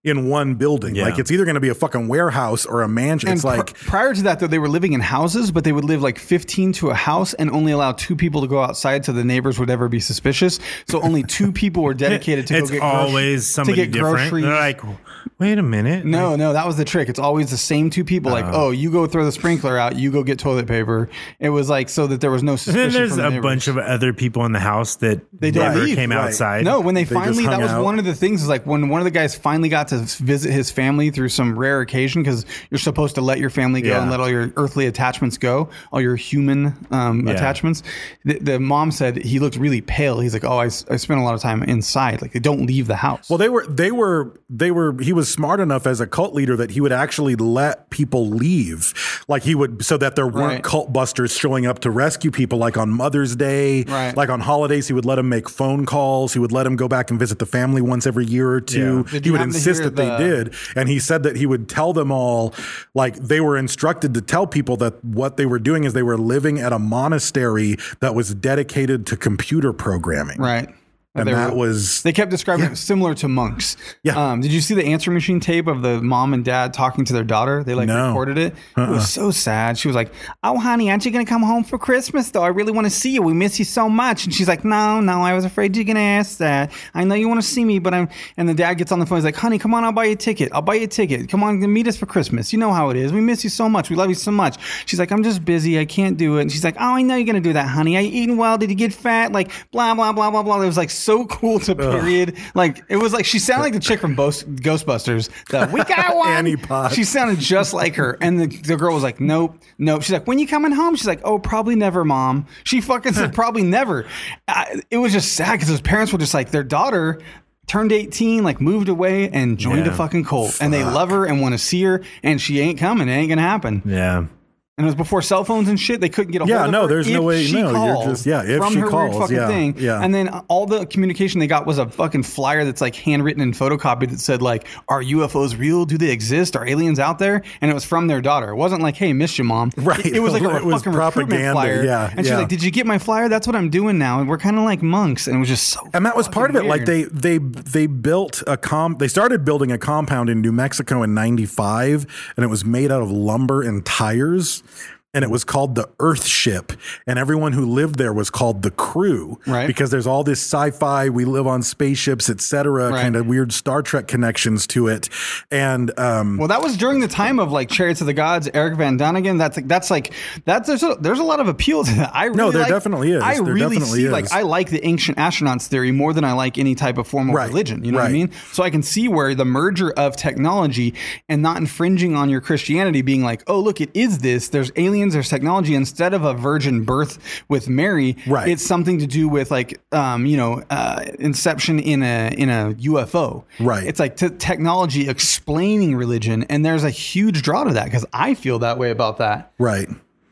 in one building. Yeah. Like it's either going to be a fucking warehouse or a mansion. And It's like pr- prior to that, though, they were living in houses, but they would live like fifteen to a house and only allow two people to go outside, so the neighbors would ever be suspicious. So only two people were dedicated to it's go get always groceries, somebody to get different. groceries. They're like, wait a minute. No, no, that was the trick. It's always the same two people. Like, oh, you go throw the sprinkler out, you go get toilet paper. It was like so that there was no And suspicion. then there's from the a neighbors. bunch of other people in the house that They didn't never leave. came Right. outside. No, when they, They just finally, that hung was out. one of the things is like when one of the guys finally got to visit his family through some rare occasion, because you're supposed to let your family go Yeah. and let all your earthly attachments go, all your human um, Yeah. attachments. The, the mom said he looked really pale. He's like, oh, I, s- I spent a lot of time inside. Like they don't leave the house. Well, they were, they were, they were, he was smart enough as a cult leader that he would actually let people leave. Like he would, so that there weren't Right. cult busters showing up to rescue people, like on Mother's Day, Right. like on holidays, he would let them make phone calls. He would let them go back and visit the family once every year or two. Yeah. Did He you would happen to insist hear that they the- did. And he said that he would tell them all, like they were instructed to tell people that what they were doing is they were living at a monastery that was dedicated to computer programming. right. And They that were- was, They kept describing Yeah. it similar to monks. Yeah. Um, did you see the answer machine tape of the mom and dad talking to their daughter? They like No. recorded it. It was so sad. She was like, "Oh, honey, aren't you going to come home for Christmas though? I really want to see you. We miss you so much." And she's like, "No, no, I was afraid you're going to ask that. I know you want to see me, but I'm." And the dad gets on the phone. He's like, "Honey, come on, I'll buy you a ticket. I'll buy you a ticket. Come on, meet us for Christmas. You know how it is. We miss you so much. We love you so much." She's like, "I'm just busy. I can't do it." And she's like, "Oh, I know you're going to do that, honey. Are you eating well? Did you get fat? Like blah blah blah blah blah." It was like so cool to. Period. Like it was like she sounded like the chick from Ghost, Ghostbusters. The we got one. Annie Potts. She sounded just like her. And the, the girl was like, "Nope, nope." She's like, "When you coming home?" She's like, "Oh, probably never, mom." She fucking said probably never. Uh, it was just sad because his parents were just like their daughter turned eighteen, like moved away and joined Yeah. a fucking cult, and they love her and want to see her, and she ain't coming. It ain't gonna happen. Yeah. And it was before cell phones and shit. They couldn't get a Yeah, hold of no, her there's no if way- she no, you're called just- yeah, if from she her calls, weird fucking yeah, thing. yeah. And then all the communication they got was a fucking flyer that's like handwritten and photocopied that said like, "Are U F Os real? Do they exist? Are aliens out there?" And it was from their daughter. It wasn't like, "Hey, miss you, mom." Right. It, it was like a It was fucking recruitment propaganda, flyer. yeah, And she's yeah. like, "Did you get my flyer? That's what I'm doing now." And we're kind of like monks. And it was just so. and that was part of it. fucking Like weird. they they they built a com. They started building a compound in New Mexico in ninety-five, and it was made out of lumber and tires. And it was called the Earth Ship, and everyone who lived there was called the crew, Right. Because there's all this sci-fi, we live on spaceships, et cetera, Right. kind of weird Star Trek connections to it. And um, Well, that was during the time of like Chariots of the Gods, Eric Van Daniken. That's like that's like that's there's a, there's a lot of appeal to that. I really No, there like- definitely is. I There really definitely see is. like I like the ancient astronauts theory more than I like any type of form of Right, religion. You know what I right. mean? So I can see where the merger of technology and not infringing on your Christianity, being like, oh look, it is this. There's aliens. There's technology. Instead of a virgin birth with Mary, Right. it's something to do with like um, you know uh, inception in a in a U F O. Right. It's like t- technology explaining religion, and there's a huge draw to that because I feel that way about that. Right.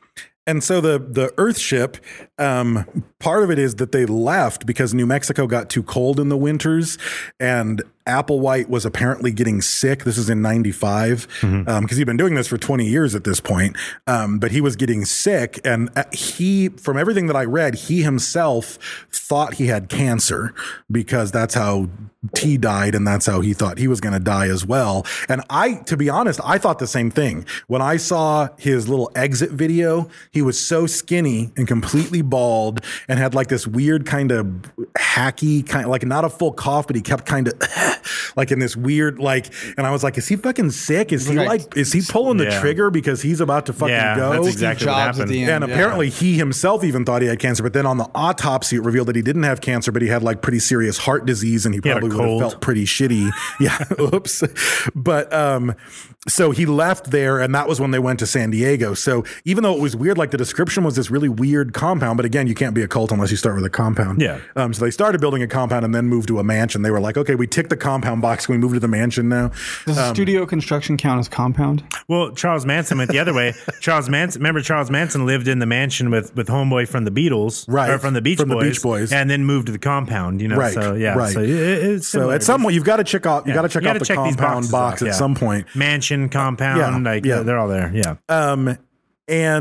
And so the the Earth ship, um, part of it is that they left because New Mexico got too cold in the winters, and Applewhite was apparently getting sick. This is in ninety-five, Mm-hmm. um, because he'd been doing this for twenty years at this point. Um, but he was getting sick, and uh, he, from everything that I read, he himself thought he had cancer because that's how T died, and that's how he thought he was going to die as well. And I, to be honest, I thought the same thing. When I saw his little exit video, he was so skinny and completely bald and had like this weird kind of hacky, kind of like not a full cough, but he kept kind of like in this weird, like, and I was like, is he fucking sick? Is he Right. like, is he pulling the Yeah. trigger because he's about to fucking Yeah, go? that's exactly what Jobs at happened. the end. And Yeah. apparently he himself even thought he had cancer, but then on the autopsy it revealed that he didn't have cancer, but he had like pretty serious heart disease, and he, He had a probably would have cold. felt pretty shitty. Yeah, oops. But um, so he left there, and that was when they went to San Diego. So even though it was weird, like the description was this really weird compound, but again, you can't be a cult unless you start with a compound. Yeah. Um, so they started building a compound and then moved to a mansion. They were like, okay, we ticked the compound box. Can we move to the mansion now? Does Um, studio construction count as compound? Well, Charles Manson went the other way. Charles Manson, remember Charles Manson lived in the mansion with with homeboy from the Beatles, Right. Or from the Beach From the Boys, Beach Boys. and then moved to the compound. You know, Right, so yeah, right. So, it, it's So similar. at some point, you've got to check out. You Yeah. got to check You out gotta the check these compound boxes box off, at yeah. some point. mansion, compound, Yeah, like yeah. they're all there. Yeah, Um, and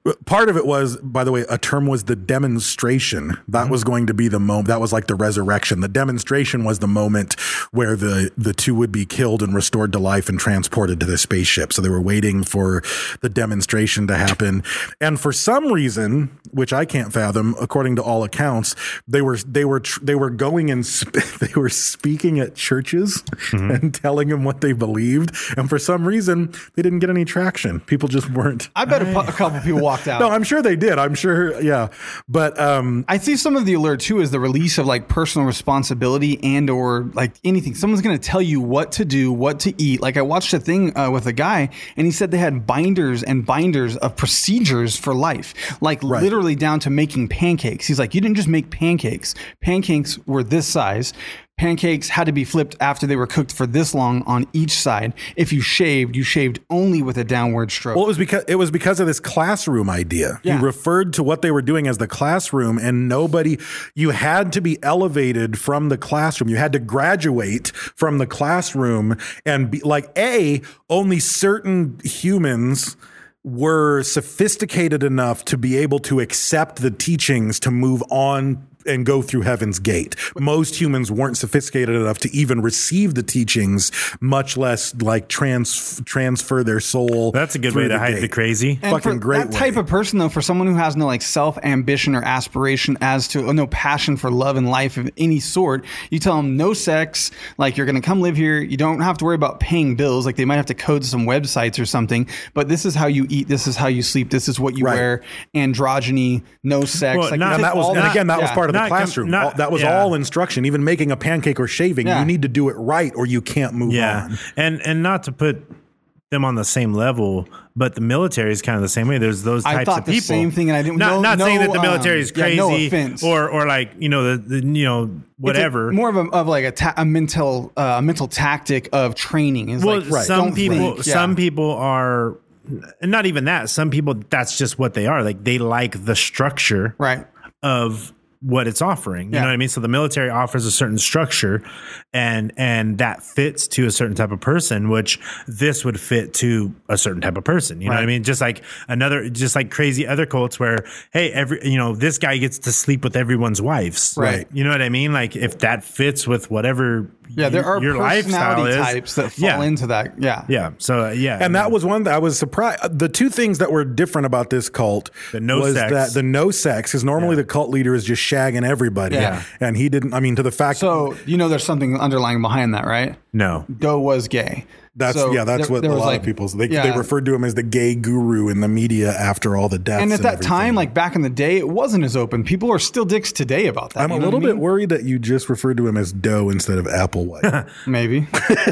part of it was, by the way, a term was the demonstration. That mm-hmm. was going to be the moment. That was like the resurrection. The demonstration was the moment where the, the two would be killed and restored to life and transported to the spaceship. So they were waiting for the demonstration to happen. And for some reason, which I can't fathom, according to all accounts, they were, they were, they were going and sp- they were speaking at churches mm-hmm. and telling them what they believed. And for some reason, they didn't get any traction. People just weren't. I bet a, a couple people walked out. No, I'm sure they did. I'm sure. Yeah. But um, I see some of the alert too is the release of like personal responsibility and or like anything. Someone's going to tell you what to do, what to eat. Like I watched a thing uh, with a guy and he said they had binders and binders of procedures for life, like right. literally down to making pancakes. He's like, you didn't just make pancakes. Pancakes were this size. Pancakes had to be flipped after they were cooked for this long on each side. If you shaved, you shaved only with a downward stroke. Well, it was because it was because of this classroom idea. Yeah. He referred to what they were doing as the classroom, and nobody. You had to be elevated from the classroom. You had to graduate from the classroom, and be like a only certain humans were sophisticated enough to be able to accept the teachings to move on and go through Heaven's Gate. Most humans weren't sophisticated enough to even receive the teachings, much less like trans transfer their soul. That's a good way to hide the crazy. And Fucking for great that type way. of person, though, for someone who has no like self ambition or aspiration as to or no passion for love and life of any sort, you tell them no sex. Like you're going to come live here. You don't have to worry about paying bills. Like they might have to code some websites or something. But this is how you eat. This is how you sleep. This is what you Right. wear. Androgyny. No sex. Well, like not- you And take that was, all and that- again, that was yeah. part of the Not com- classroom. not- All- that was yeah. all instruction. Even making a pancake or shaving, Yeah. you need to do it right, or you can't move Yeah, on. and and not to put them on the same level, but the military is kind of the same way. There's those I types thought of the people. same thing, and I didn't- Not, no- not saying no, that the military is um, yeah, crazy, no offense. or or like you know the, the you know whatever. It's a, more of a of like a, ta- a mental uh, mental tactic of training. Is well, like some don't people think, yeah. some people are, and not even that. Some people that's just what they are. Like they like the structure right. of what it's offering. You Yeah. know what I mean? So the military offers a certain structure and and that fits to a certain type of person, which this would fit to a certain type of person. You know Right. what I mean? Just like another just like crazy other cults where, hey, every you know, this guy gets to sleep with everyone's wives. Right. You know what I mean? Like if that fits with whatever Yeah, there are your lifestyle personality is. types that fall yeah. into that. Yeah. Yeah. So uh, yeah. And that was one that I was surprised. The two things that were different about this cult The no was sex. that the no sex, because normally Yeah. the cult leader is just shagging everybody. Yeah. And he didn't, I mean, to the fact So you know there's something underlying behind that, right? no. Doe was gay. that's, So yeah, that's there- what there a was lot like- of people, they, yeah. they referred to him as the gay guru in the media after all the deaths. And at that everything. time, like back in the day, it wasn't as open. People are still dicks today about that. I'm you a know little what I bit mean? worried that you just referred to him as Doe instead of Applewhite. Maybe.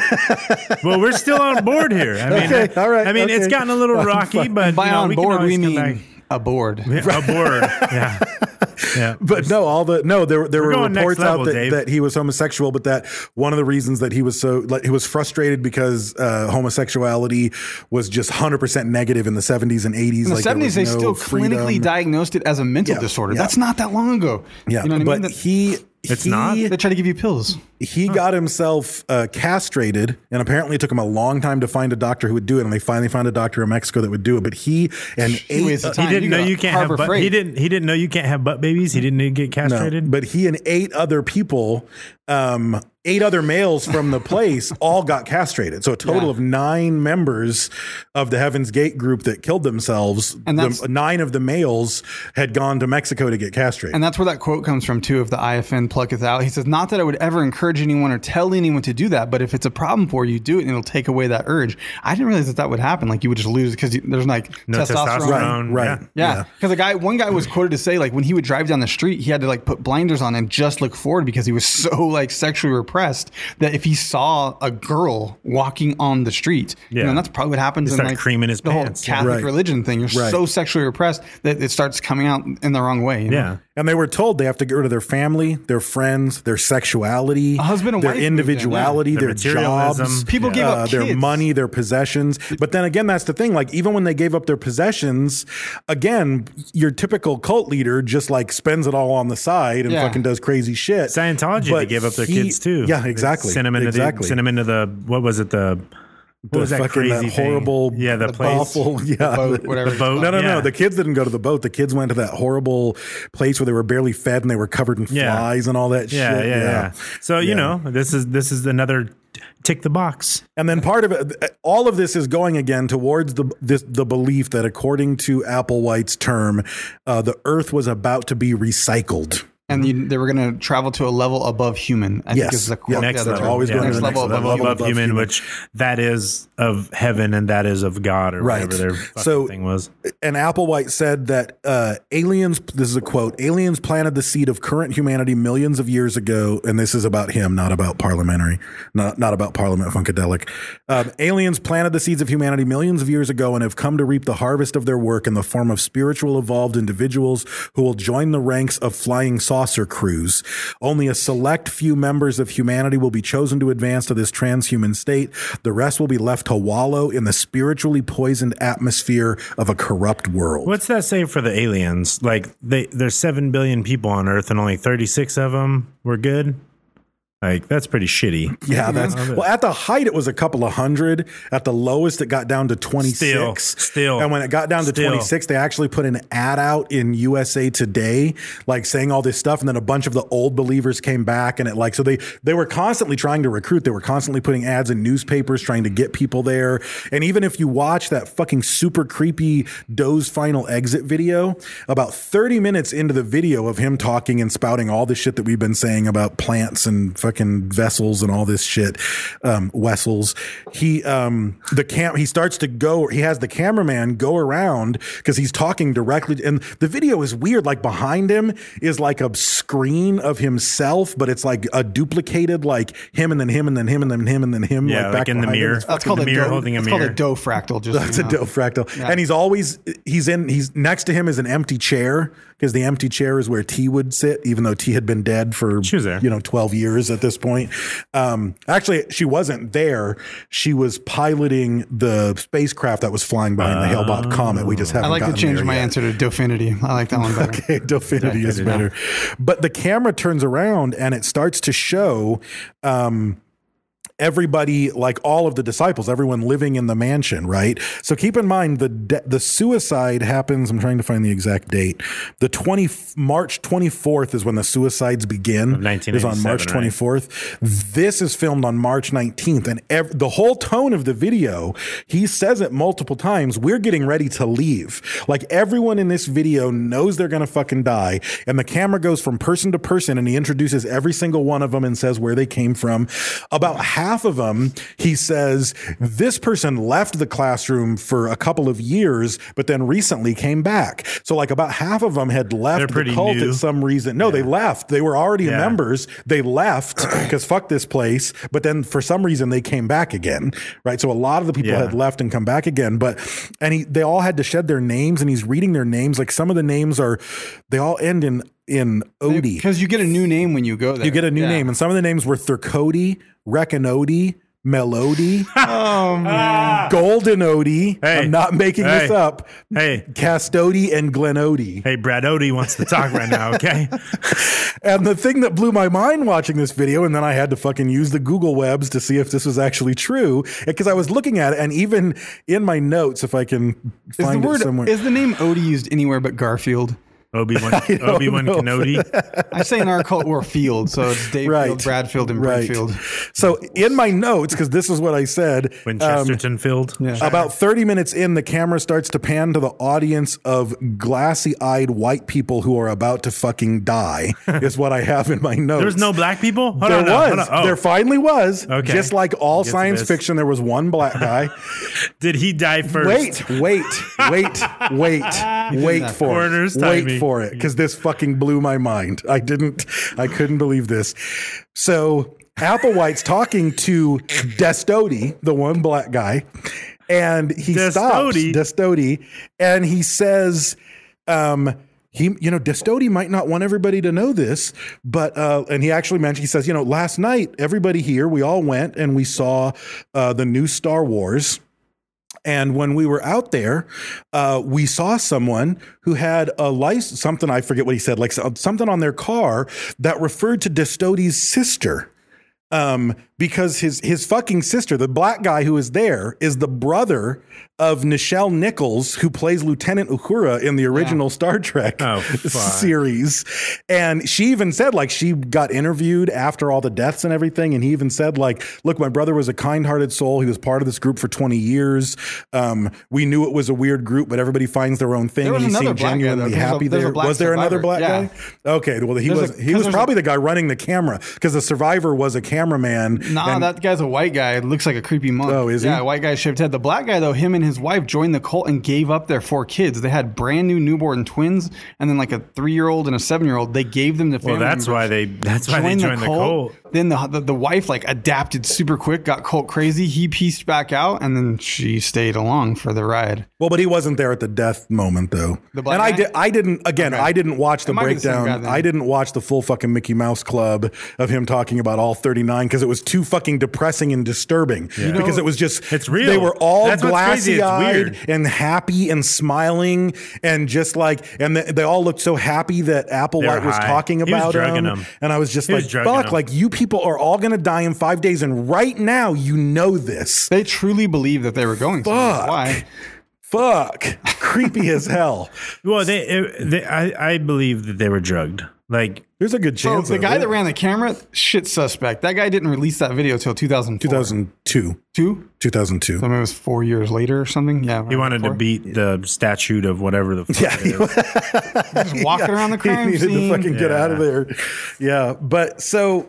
Well, we're still on board here. I mean, Okay, all right, I mean, it's okay. gotten a little rocky, but By you know, on we can board, always we come mean back. aboard. Yeah, aboard. Yeah. Yeah. But no, all the no, there there We're were going next reports level, out that, Dave. that he was homosexual, but that one of the reasons that he was so like he was frustrated because uh, homosexuality was just one hundred percent negative in the seventies and eighties. In the like, there seventies, was they no still clinically freedom. diagnosed it as a mental Yeah, disorder. yeah. That's not that long ago. Yeah, You know what but I mean? That- he It's he, not? they try to give you pills. He got himself uh, castrated, and apparently it took him a long time to find a doctor who would do it. And they finally found a doctor in Mexico that would do it. But he and He eight, wasted uh, time. He didn't You know got you can't Harbor have butt. Freight. He didn't. He didn't know you can't have butt babies. He didn't need to get no, castrated. but he and eight other people, um, eight other males from the place, all got castrated. So a total Yeah. of nine members of the Heaven's Gate group that killed themselves. And the- that's- nine of the males had gone to Mexico to get castrated. And that's where that quote comes from, too, of the I F N plucketh out. He says, not that I would ever encourage anyone or tell anyone to do that, but if it's a problem for you, do it and it'll take away that urge. I didn't realize that that would happen. Like you would just lose because there's like No testosterone. testosterone. right, right. Yeah, because a guy, one guy was quoted to say, like, when he would drive down the street, he had to like put blinders on and just look forward because he was so like sexually repressed that if he saw a girl walking on the street, you Yeah. know, and that's probably what happens He in started like creaming his the pants. whole Catholic Right. religion thing. You're Right. so sexually repressed that it starts coming out in the wrong way. you know? yeah. And they were told they have to get rid of their family, their friends, their sexuality, A husband and their wife moved in, individuality, yeah. their Their materialism. jobs. People Yeah. give uh, up their kids. money, their possessions. But then again, that's the thing. Like, even when they gave up their possessions, again, your typical cult leader just like spends it all on the side and Yeah. fucking does crazy shit. Scientology, But they gave up their he- kids too. Yeah, They exactly. Sent them into exactly. the. Sent them into the. What was it? The. What was that fucking crazy that horrible, thing? Yeah, the place. awful, yeah, The boat, whatever. The boat. No, no, yeah. no. The kids didn't go to the boat. The kids went to that horrible place where they were barely fed and they were covered in Yeah. flies and all that yeah, shit. yeah, yeah. So you Yeah. know, this is this is another tick the box. And then part of it, all of this is going again towards the this, the belief that according to Applewhite's term, uh, the Earth was about to be recycled. And you, they were going to travel to a level above human. I Yes. think is the Yeah, quote. Next the level, term. always yeah, going next to the level, next above, level human. above human, human. which that is of heaven and that is of God or Right. whatever their fucking So- thing was. And Applewhite said that uh, aliens, this is a quote, aliens planted the seed of current humanity millions of years ago. And this is about him, not about parliamentary, not, not about Parliament Funkadelic. Um, aliens planted the seeds of humanity millions of years ago and have come to reap the harvest of their work in the form of spiritual evolved individuals who will join the ranks of flying saucer crews. Only a select few members of humanity will be chosen to advance to this transhuman state. The rest will be left to wallow in the spiritually poisoned atmosphere of a corrupt world. What's that say for the aliens? Like they there's seven billion people on Earth and only thirty-six of them were good. Like that's pretty shitty. Yeah, that's well. At the height, it was a couple of hundred. At the lowest, it got down to twenty-six. Still, still. And when it got down to Still. twenty-six, they actually put an ad out in U S A Today, like saying all this stuff. And then a bunch of the old believers came back, and it like so they they were constantly trying to recruit. They were constantly putting ads in newspapers trying to get people there. And even if you watch that fucking super creepy Doe's final exit video, about thirty minutes into the video of him talking and spouting all the shit that we've been saying about plants and fucking vessels and all this shit, um, vessels. He, um, the cam, he starts to go, he has the cameraman go around because he's talking directly. And the video is weird. Like behind him is like a screen of himself, but it's like a duplicated, like him and then him and then him and then him and then him. Yeah, like, like back in the behind him. mirror. It's That's In called the a mirror dough, holding a it's mirror. called a dough fractal. Just That's so a you know. dough fractal. Yeah. And he's always, he's in, he's next to him is an empty chair because the empty chair is where T would sit, even though T had been dead for, She was there. you know, twelve years at this point. Um, actually, she wasn't there. She was piloting the spacecraft that was flying behind the Hale-Bopp comet. We just haven't I like to gotten change there my yet. answer to Dauphinity. I like that one better. Okay, Dauphinity is better. But the camera turns around and it starts to show um, everybody, like all of the disciples, everyone living in the mansion, right? So keep in mind the de- the suicide happens. I'm trying to find the exact date. The twenty March twenty-fourth is when the suicides begin. Of nineteen Is on March eighty-seven, twenty-fourth. This is filmed on March nineteenth, and ev- the whole tone of the video, he says it multiple times. We're getting ready to leave. Like everyone in this video knows they're gonna fucking die, and the camera goes from person to person, and he introduces every single one of them and says where they came from. About half of them, he says this person left the classroom for a couple of years, but then recently came back. So like about half of them had They're left the pretty cult new. at some reason. No, they left. They were already Yeah. members. They left because fuck this place. But then for some reason they came back again. Right. So a lot of the people Yeah. had left and come back again. But and he they all had to shed their names, and he's reading their names. Like some of the names are they all end in in Odie. Because you get a new name when you go there. You get a new Yeah. name, and some of the names were Thurcody, Reconody, Melody, Oh, man. Golden Odie. Hey. I'm not making this Hey. up. Hey. Castody and Glen Odie. Hey, Brad Odie wants to talk right now, okay? And the thing that blew my mind watching this video, and then I had to fucking use the Google webs to see if this was actually true, because I was looking at it, and even in my notes, if I can Is the find word it somewhere. is the name Odie used anywhere but Garfield? Obi-Wan, don't Obi-Wan know. Kenobi. I say in our cult we're Field, so it's Dave Right. Field, Bradfield, and Right. Bradfield. So in my notes, because this is what I said, um, Winchesterton Field. about thirty minutes in, the camera starts to pan to the audience of glassy-eyed white people who are about to fucking die, is what I have in my notes. There was no black people? Hold There on, no, was. hold on. Oh. There finally was. Okay. Just like all Get to science this. fiction, there was one black guy. Did he die first? Wait, wait, wait, wait, wait for Coroner's it. Wait timing. for it, because this fucking blew my mind. I didn't, I couldn't believe this. So Applewhite's talking to Destody, the one black guy, and he stops Destody? Destody, and he says, um, he, you know, Destody might not want everybody to know this, but, uh, and he actually mentioned, he says, you know, last night, everybody here, we all went and we saw, uh, the new Star Wars. And when we were out there, uh, we saw someone who had a license, something, I forget what he said, like something on their car that referred to Destody's sister. Um, because his his fucking sister, the black guy who is there, is the brother of Nichelle Nichols, who plays Lieutenant Uhura in the original yeah. Star Trek oh, series. And she even said, like, she got interviewed after all the deaths and everything, and he even said, like, look, my brother was a kind-hearted soul. He was part of this group for twenty years. Um, we knew it was a weird group, but everybody finds their own thing. There was and he another seemed black genuinely guy, though. happy There's a- there. there's a Was there black another black survivor. guy? Yeah. Okay, well, he There's was a- he was 'cause probably there's the guy running the camera, because the survivor was a cameraman. Nah, and- that guy's a white guy. It looks like a creepy monk. Oh, is he? Yeah, a white guy shaved head. The black guy, though, him and his wife joined the cult and gave up their four kids. They had brand new newborn twins, and then like a three-year-old and a seven-year-old. They gave them to family Well, that's members. why they that's why they joined the cult. Then the, the the wife like adapted super quick, got cult crazy. He pieced back out, and then she stayed along for the ride. Well, but he wasn't there at the death moment, though. The black and I guy? did. I didn't. Again, Okay. I didn't watch the It might be the same breakdown. guy then. I didn't watch the full fucking Mickey Mouse Club of him talking about all thirty-nine, because it was too fucking depressing and disturbing. Yeah. Because it was just It's real. They were all That's what's crazy. It's glassy-eyed weird. and happy and smiling and just like, and they, they all looked so happy that They were Applewhite was high. talking He was about drugging him. them. And I was just He was like, drugging fuck, them. like you people are all going to die in five days, and right now you know this. They truly believed that they were going. Fuck. Why? Fuck. Creepy as hell. Well, they, it, they I, I believe that they were drugged. Like, There's a good So chance. the of guy it. that ran the camera, shit suspect. That guy didn't release that video till two thousand four. two thousand two. two? two thousand two. So maybe it was four years later or something. Yeah. he wanted to four. beat the statute of whatever the fuck Yeah, it is. Just walking around the crime he needed scene. to fucking get Yeah. out of there. Yeah, but so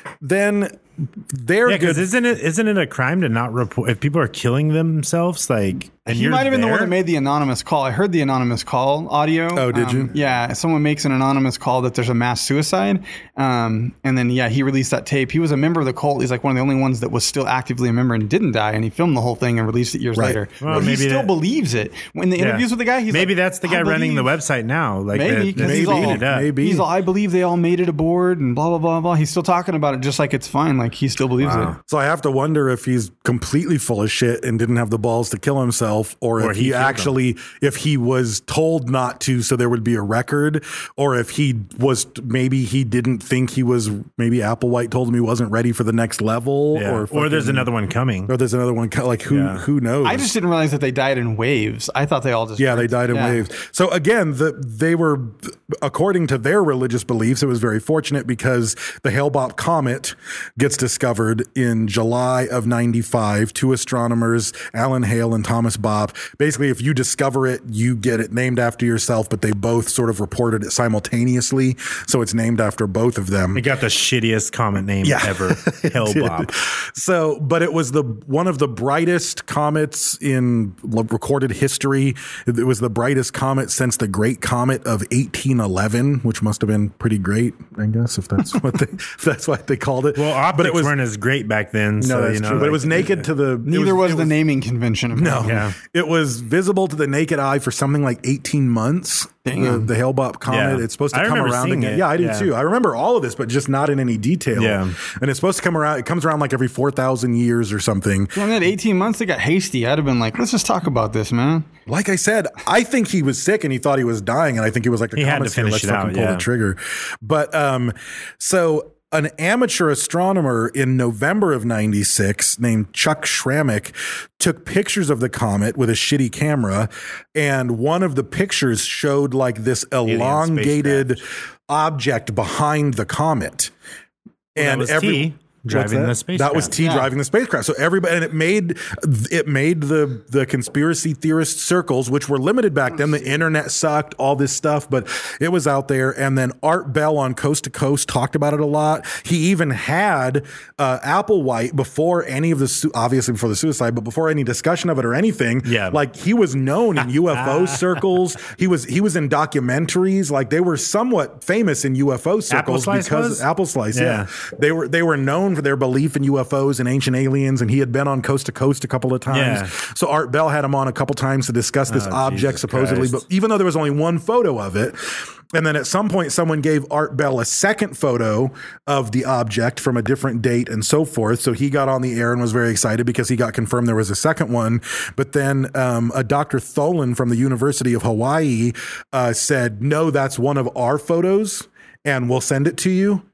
then they're Yeah, because good. isn't it isn't it a crime to not report if people are killing themselves? Like, and He you're might have been the one there? that made the anonymous call. I heard the anonymous call audio. Oh, did Um, you? Yeah. Someone makes an anonymous call that there's a mass suicide. Um, and then, yeah, he released that tape. He was a member of the cult. He's like one of the only ones that was still actively a member and didn't die. And he filmed the whole thing and released it years Right. later. Well, but he maybe still that- believes it. When the Yeah. interviews with the guy, he's maybe like, that's the "I guy running the believe-" website now. Like, Maybe that, because that's he's beating all, it up. maybe. he's all, I believe they all made it aboard and blah, blah, blah, blah. He's still talking about it just like it's fine. Like he still believes Wow. it. So I have to wonder if he's completely full of shit and didn't have the balls to kill himself, or, Or if he he, killed actually, if he was told not to, so there would be a record, or if he was, maybe he didn't think he was, maybe Applewhite told him he wasn't ready for the next level, Yeah. or Or there's fucking- another one coming. or there's another one. Like who, Yeah. who knows? I just didn't realize that they died in waves. I thought they all just. Yeah, they died in Yeah. waves. So again, the, they were, according to their religious beliefs, it was very fortunate because the Hale-Bopp comet gets discovered in July of ninety-five. Two astronomers, Alan Hale and Thomas Bopp. Basically, if you discover it, you get it named after yourself, but they both sort of reported it simultaneously. So it's named after both of them. It got the shittiest comet name Yeah. ever. Hale-Bopp. So, but it was the one of the brightest comets in l- recorded history. It was the brightest comet since the Great Comet of eighteen eleven, which must have been pretty great, I guess, if that's what they, if that's what they called it. Well, optics but it was weren't as great back then. no, so, that's you know, true. But it like- was naked to the. it Neither was, it the naming convention. No, apparently. Yeah. it was visible to the naked eye for something like eighteen months. The, Damn. the Hale-Bopp comet. Yeah. It's supposed to I come remember around seeing again. it. Yeah, I do Yeah. too. I remember all of this, but just not in any detail. Yeah. And it's supposed to come around. It comes around like every four thousand years or something. Yeah, in that eighteen months, they got hasty. I'd have been like, let's just talk about this, man. Like I said, I think he was sick and he thought he was dying, and I think he was like, the He had to comet's here, finish let's it fucking out, pull yeah. the trigger. But um, so an amateur astronomer in November of ninety-six named Chuck Schrammick took pictures of the comet with a shitty camera, and one of the pictures showed like this elongated object behind the comet. Well, that and was every T driving What's the that? That was spacecraft. T Yeah. driving the spacecraft. So everybody, and it made it made the the conspiracy theorist circles, which were limited back then. The internet sucked, all this stuff, but it was out there. And then Art Bell on Coast to Coast talked about it a lot. He even had uh, Applewhite before any of the su- obviously before the suicide, but before any discussion of it or anything. Yeah. like he was known in U F O circles. He was he was in documentaries. Like they were somewhat famous in U F O circles Slice because was? Apple Slice. Yeah. yeah, they were they were known for their belief in U F Os and ancient aliens, and he had been on Coast to Coast a couple of times. Yeah. So Art Bell had him on a couple times to discuss this Oh, object Jesus supposedly, Christ. but even though there was only one photo of it, and then at some point someone gave Art Bell a second photo of the object from a different date and so forth. So he got on the air and was very excited because he got confirmed there was a second one. But then um, a Doctor Tholen from the University of Hawaii uh, said, no, that's one of our photos, and we'll send it to you.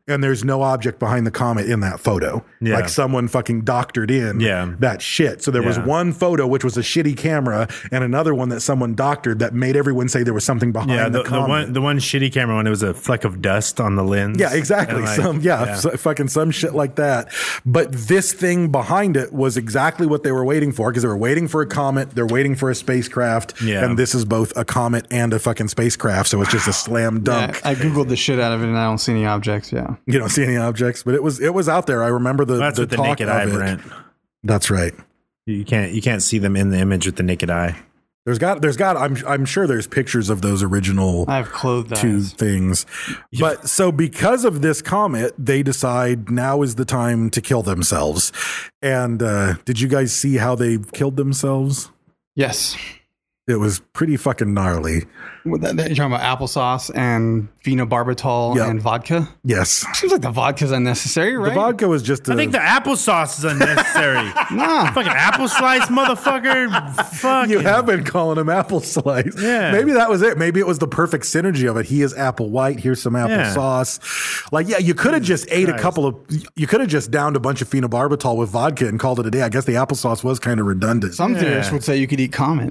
and there's no object behind the comet in that photo. Yeah. Like someone fucking doctored in Yeah. that shit. So there was Yeah. one photo, which was a shitty camera, and another one that someone doctored that made everyone say there was something behind Yeah, the, the, the comet. one the one shitty camera one, it was a fleck of dust on the lens. Yeah, exactly. And, like, some yeah, yeah. so- fucking some shit like that. But this thing behind it was exactly what they were waiting for, because they were waiting for a comet, they're waiting for a spacecraft, Yeah. and this is both a comet and a fucking spacecraft, so it's just a slam dunk. Yeah, I googled the shit out of it and I don't see any objects. Yeah, You don't see any objects, but it was it was out there. I remember the, That's the with the talk naked of eye, it. Brent. That's right. You can't you can't see them in the image with the naked eye. There's got there's got I'm I'm sure there's pictures of those original I have clothed two eyes. things. But so because of this comet, they decide now is the time to kill themselves. And uh, did you guys see how they killed themselves? Yes. It was pretty fucking gnarly. What, that, that- you're talking about applesauce and phenobarbital Yep. and vodka? Yes. Seems like the vodka's unnecessary, right? The vodka was just a, I think the applesauce is unnecessary. Nah. Fucking apple slice, motherfucker. Fuck you have been calling him apple slice. Yeah. Maybe that was it. Maybe it was the perfect synergy of it. He is apple white. Here's some apple Yeah. sauce. Like, yeah, you could have just ate a Christ. couple of, you could have just downed a bunch of phenobarbital with vodka and called it a day. I guess the applesauce was kind of redundant. Some Yeah. theorists would say you could eat Comet.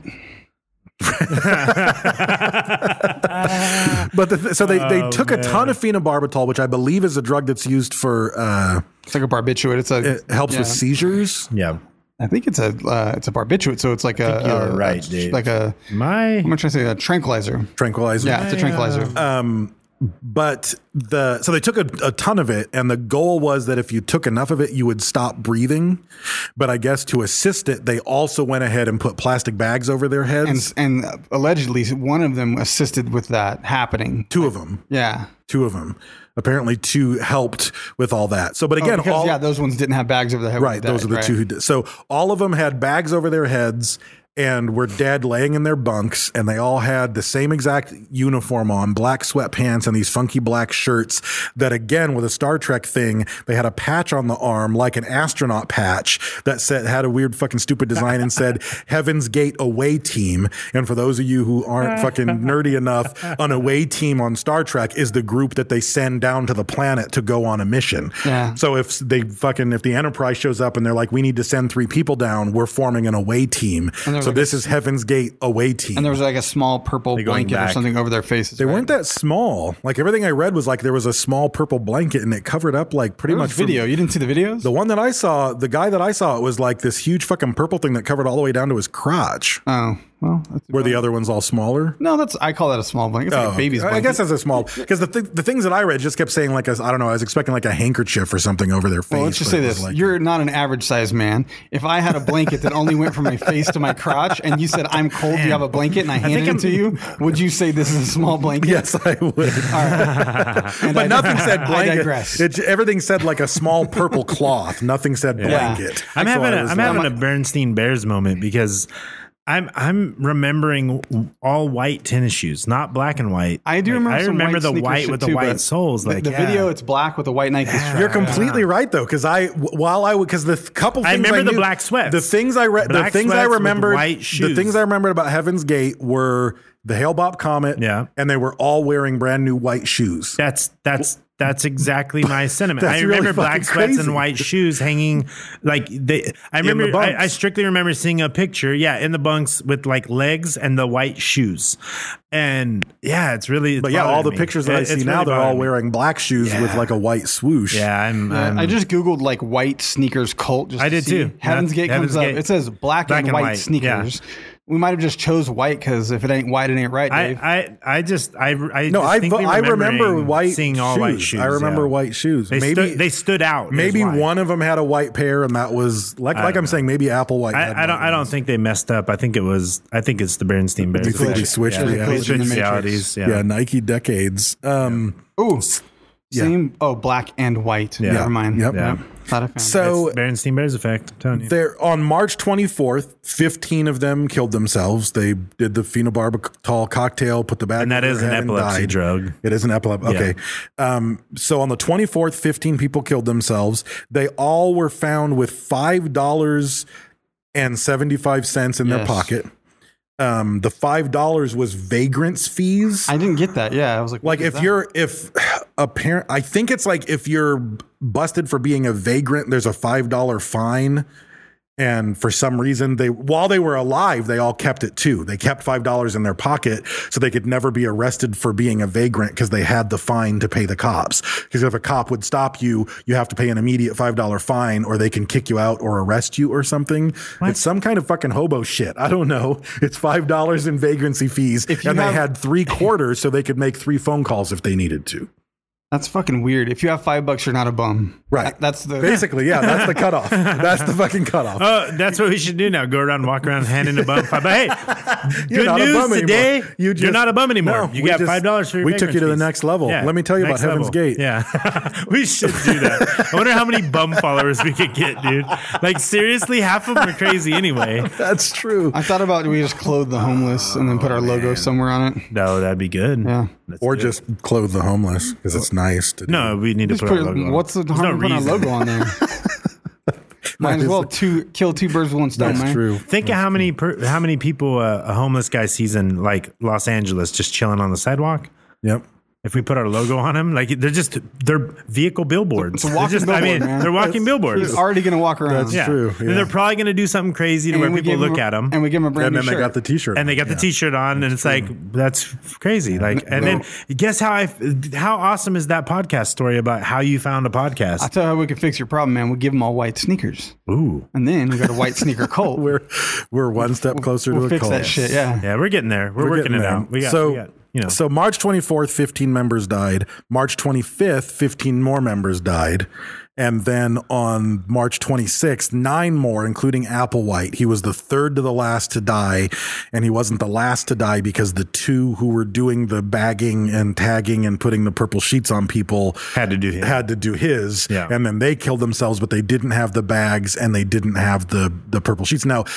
But the th- so they, they Oh, took a man. ton of phenobarbital, which I believe is a drug that's used for, uh, It's like a barbiturate. It's a it helps yeah. with seizures. Yeah. I think it's a uh, it's a barbiturate, so it's like a think you're a- right, a- Dave. like a My I'm trying to say a tranquilizer. Tranquilizer. Yeah, it's a tranquilizer. Um, but the so they took a, a ton of it, and the goal was that if you took enough of it, you would stop breathing. But I guess to assist it, they also went ahead and put plastic bags over their heads. and and allegedly one of them assisted with that happening. two of them, Yeah. two of them, apparently two helped with all that. So, but again, oh, because, all, yeah, those ones didn't have bags over their head. right, those are the right. two who did. So all of them had bags over their heads and were dead laying in their bunks, and they all had the same exact uniform on, black sweatpants and these funky black shirts that, again, with a Star Trek thing, they had a patch on the arm like an astronaut patch that said, had a weird fucking stupid design and said Heaven's Gate Away Team. And for those of you who aren't fucking nerdy enough, an away team on Star Trek is the group that they send down to the planet to go on a mission. Yeah. So if they fucking, if the Enterprise shows up and they're like, we need to send three people down, we're forming an away team. And there was So like this a- is Heaven's Gate Away Team. And there was like a small purple They're going blanket or back. something over their faces. They right? weren't that small. Like everything I read was like there was a small purple blanket and it covered up like pretty There much was from- video. You didn't see the videos? The one that I saw, the guy that I saw, it was like this huge fucking purple thing that covered all the way down to his crotch. oh, well. That's Were the other ones all smaller? no, that's I call that a small blanket. It's like Oh, a baby's I blanket. guess that's a small, because the th- the things that I read just kept saying like a, I don't know, I was expecting like a handkerchief or something over their face. Well, let's just but say it was this: like- you're not an average sized man. If I had a blanket that only went from my face to my crotch, and you said I'm cold, do you have a blanket, and I handed think it to you, would you say this is a small blanket? Yes, I would. And But I- nothing said I blanket. digress. It, everything said like a small purple cloth. Nothing said blanket. I'm So having I a, was I'm like- having a Bernstein Bears moment because I'm I'm remembering all white tennis shoes, not black and white. I do Like, remember. I some remember white the sneaker white shit with the too, white but soles. The, Like the yeah. video, it's black with a white Nike strap. You're completely right though, because I while I would because the th- couple things I remember the knew- black sweats. The things I read, the Black things I sweats with remembered, white the shoes. things I remembered about Heaven's Gate were the Hale Bopp Comet, Yeah. and they were all wearing brand new white shoes. That's that's that's exactly my sentiment. That's I remember really black fucking sweats crazy. and white shoes hanging like they. I the remember. bunks. I, I strictly remember seeing a picture. Yeah, in the bunks with like legs and the white shoes, and yeah, it's really. It's But yeah, all bothering the me. pictures that I It- see it's now, really they're all bothering me. wearing black shoes with Yeah. like a white swoosh. Yeah, I'm. Yeah, I'm I just googled like white sneakers cult. Just I to did see. too. Heaven's Yeah, Gate Heaven's comes Gate. up. It says black, Black and and white, white, sneakers. We might have just chose white because if it ain't white, it ain't right, Dave. I, I, I just I, I No, I, distinctly I remember remembering white seeing all shoes. white shoes. I remember yeah. white shoes. They maybe stood, they stood out. is maybe why. one of them had a white pair, and that was like like don't I'm know. saying, maybe Apple White. had I, I don't. white I don't ones. think they messed up. I think it was. I think it's the Bernstein Bears. You think effect. they switched yeah. realities? They In the switched Matrix. realities. Yeah. Yeah. Nike decades. Um, Ooh, Yeah. same. Oh, black and white. Yeah. Never mind. Yep. Yeah. Thought I found it. So It's Bernstein Bears effect. I'm telling you. there on March twenty-fourth, fifteen of them killed themselves. They did the phenobarbital cocktail, put the bag And that over is their an head and epilepsy died. drug. It is an epilepsy. Yeah. Okay. Um, so on the twenty-fourth, fifteen people killed themselves. They all were found with five dollars and seventy-five cents in their Yes. pocket. Um, the five dollars was vagrant's fees. I didn't get that. Yeah, I was like, what Like is if that? you're if apparent. I think it's like if you're busted for being a vagrant, there's a five dollar fine. And for some reason, they while they were alive, they all kept it too. They kept five dollars in their pocket so they could never be arrested for being a vagrant because they had the fine to pay the cops. Because if a cop would stop you, you have to pay an immediate five dollar fine or they can kick you out or arrest you or something. What? It's some kind of fucking hobo shit. I don't know. It's five dollars in vagrancy fees. And have, they had three quarters so they could make three phone calls if they needed to. That's fucking weird. If you have five bucks, you're not a bum. Right. That, that's the basically, yeah, that's the cutoff. That's the fucking cutoff. Oh, that's what we should do now. Go around and walk around handing a bum five. But hey, you're good not news a bum today. Anymore. You just, you're not a bum anymore. No, you got just, five dollars for your We took you to the fees. next level. Yeah, Let me tell you about Heaven's level. Gate. Yeah. We should do that. I wonder how many bum followers we could get, dude. Like, seriously, half of them are crazy anyway. That's true. I thought about, do we just clothe the homeless and then put our logo somewhere on it? No, that'd be good. Yeah. That's or good. just clothe the homeless because it's nice to do. No, we need to Just put, put our logo on. what's the There's harm no of putting our reason. logo on there? Might as well two, kill two birds with one stone, That's man. true. Think of how many per, how many people uh, a homeless guy sees in like Los Angeles just chilling on the sidewalk. Yep. If we put our logo on them, like they're just they're vehicle billboards. It's a walking They're just, billboard, I mean, man. they're walking billboards. He's already going to walk around. That's yeah. true, And yeah. they're probably going to do something crazy to And where we people give look him- at them. And we give him a brand And new then they shirt. got the T-shirt. And they got yeah. the T-shirt on, and it's like that's crazy. Like, and then guess how I, how awesome is that podcast story about how you found a podcast? I'll tell you how we can fix your problem, man. We'll give them all white sneakers. Ooh, And then we got a white sneaker cult. We're we're one step closer we'll to a fix cult. that shit, yeah. yeah, we're getting there. We're, We're working getting it there. out. We got, so we got, you know. so March twenty-fourth, fifteen members died. March twenty-fifth, fifteen more members died. And then on March twenty-sixth, nine more, including Applewhite. He was the third to the last to die. And he wasn't the last to die because the two who were doing the bagging and tagging and putting the purple sheets on people Had to do his. had to do his. Yeah. And then they killed themselves, but they didn't have the bags and they didn't have the, the purple sheets. Now,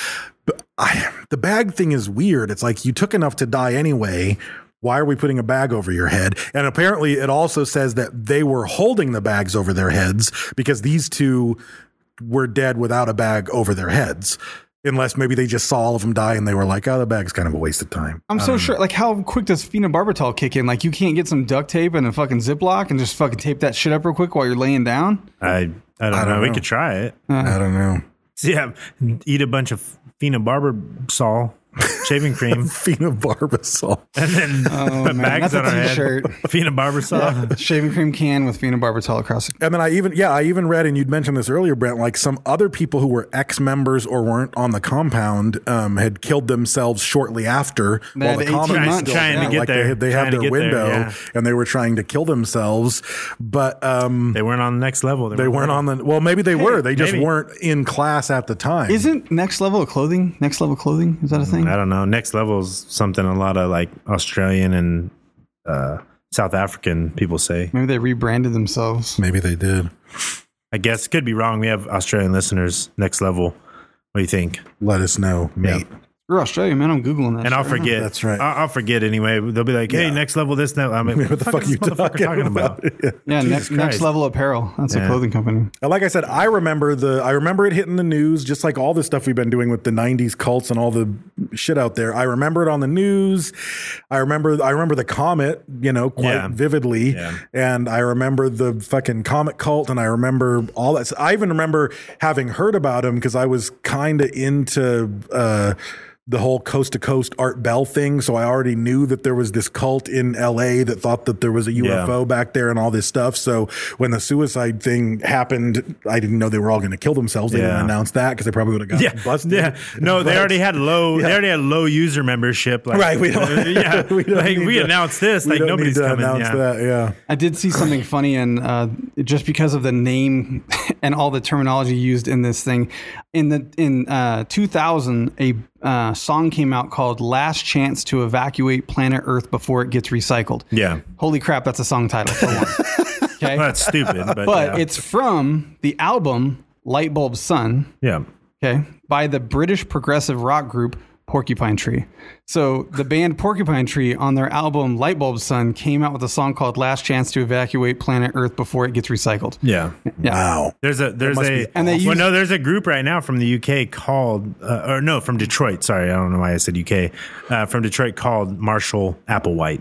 I, the bag thing is weird. It's like you took enough to die anyway. Why are we putting a bag over your head? And apparently it also says that they were holding the bags over their heads because these two were dead without a bag over their heads. Unless maybe they just saw all of them die and they were like, oh, the bag's kind of a waste of time. I'm so sure. Like, how quick does phenobarbital kick in? Like, you can't get some duct tape and a fucking Ziploc and just fucking tape that shit up real quick while you're laying down? I, I don't, I don't know. We know. could try it. I don't know. So, yeah, eat a bunch of phenobarbital shaving cream, Phenobarbital. and then Oh, put man, bags that's a on our head. t-shirt. Phenobarbital. Shaving cream can with phenobarbital across it. And then I even, yeah, I even read, and you'd mentioned this earlier, Brent, like some other people who were ex-members or weren't on the compound um, had killed themselves shortly after They while had the common eighteen was months. still Trying to down. get like there. They had, they Trying had to their get there, window yeah. and they were trying to kill themselves, but um, They weren't on the next level. they weren't on the, well, maybe they were. They just maybe. weren't in class at the time. Isn't next level of clothing? Next level clothing? Is that a thing? I don't know. Next level is something a lot of like Australian and uh, South African people say. Maybe they rebranded themselves. Maybe they did. I guess could be wrong. We have Australian listeners. Next level. What do you think? Let us know, mate. You're Australian, man. I'm Googling that And I'll shit right now. forget. That's right. I'll, I'll forget anyway. They'll be like, "Hey, Yeah. next level, this now." I'm like, What the fuck are is you this motherfucker talking about? Yeah. Yeah, Jesus next, next Christ. level apparel. That's Yeah. a clothing company. And like I said, I remember the I remember it hitting the news, just like all the stuff we've been doing with the nineties cults and all the shit out there. I remember it on the news. I remember I remember the comet, you know, quite Yeah. vividly. Yeah. And I remember the fucking comet cult, and I remember all that. I even remember having heard about him because I was kind of into uh the whole coast to coast Art Bell thing. So I already knew that there was this cult in L A that thought that there was a U F O Yeah. back there and all this stuff. So when the suicide thing happened, I didn't know they were all going to kill themselves. They Yeah. didn't announce that because they probably would have gotten Yeah, busted. yeah. No, they But- already had low. Yeah. They already had low user membership. Like, Right, we don't- yeah, we don't like need we to- announced this. we Like don't nobody's need to coming. announce Yeah. that. Yeah. I did see something funny, and uh, just because of the name and all the terminology used in this thing, in the in uh, two thousand, a uh, song came out called "Last Chance to Evacuate Planet Earth Before It Gets Recycled." Yeah. Holy crap, that's a song title for one. Okay, Well, that's stupid, but, but yeah. it's from the album Lightbulb Sun. yeah. Okay, by the British progressive rock group Porcupine Tree. So the band Porcupine Tree on their album Lightbulb Sun came out with a song called "Last Chance to Evacuate Planet Earth Before It Gets Recycled." Yeah. Yeah. Wow. There's a there's must a be And they well use- no there's a group right now from the U K called uh, or no from Detroit. Sorry, I don't know why I said U K. Uh, from Detroit called Marshall Applewhite.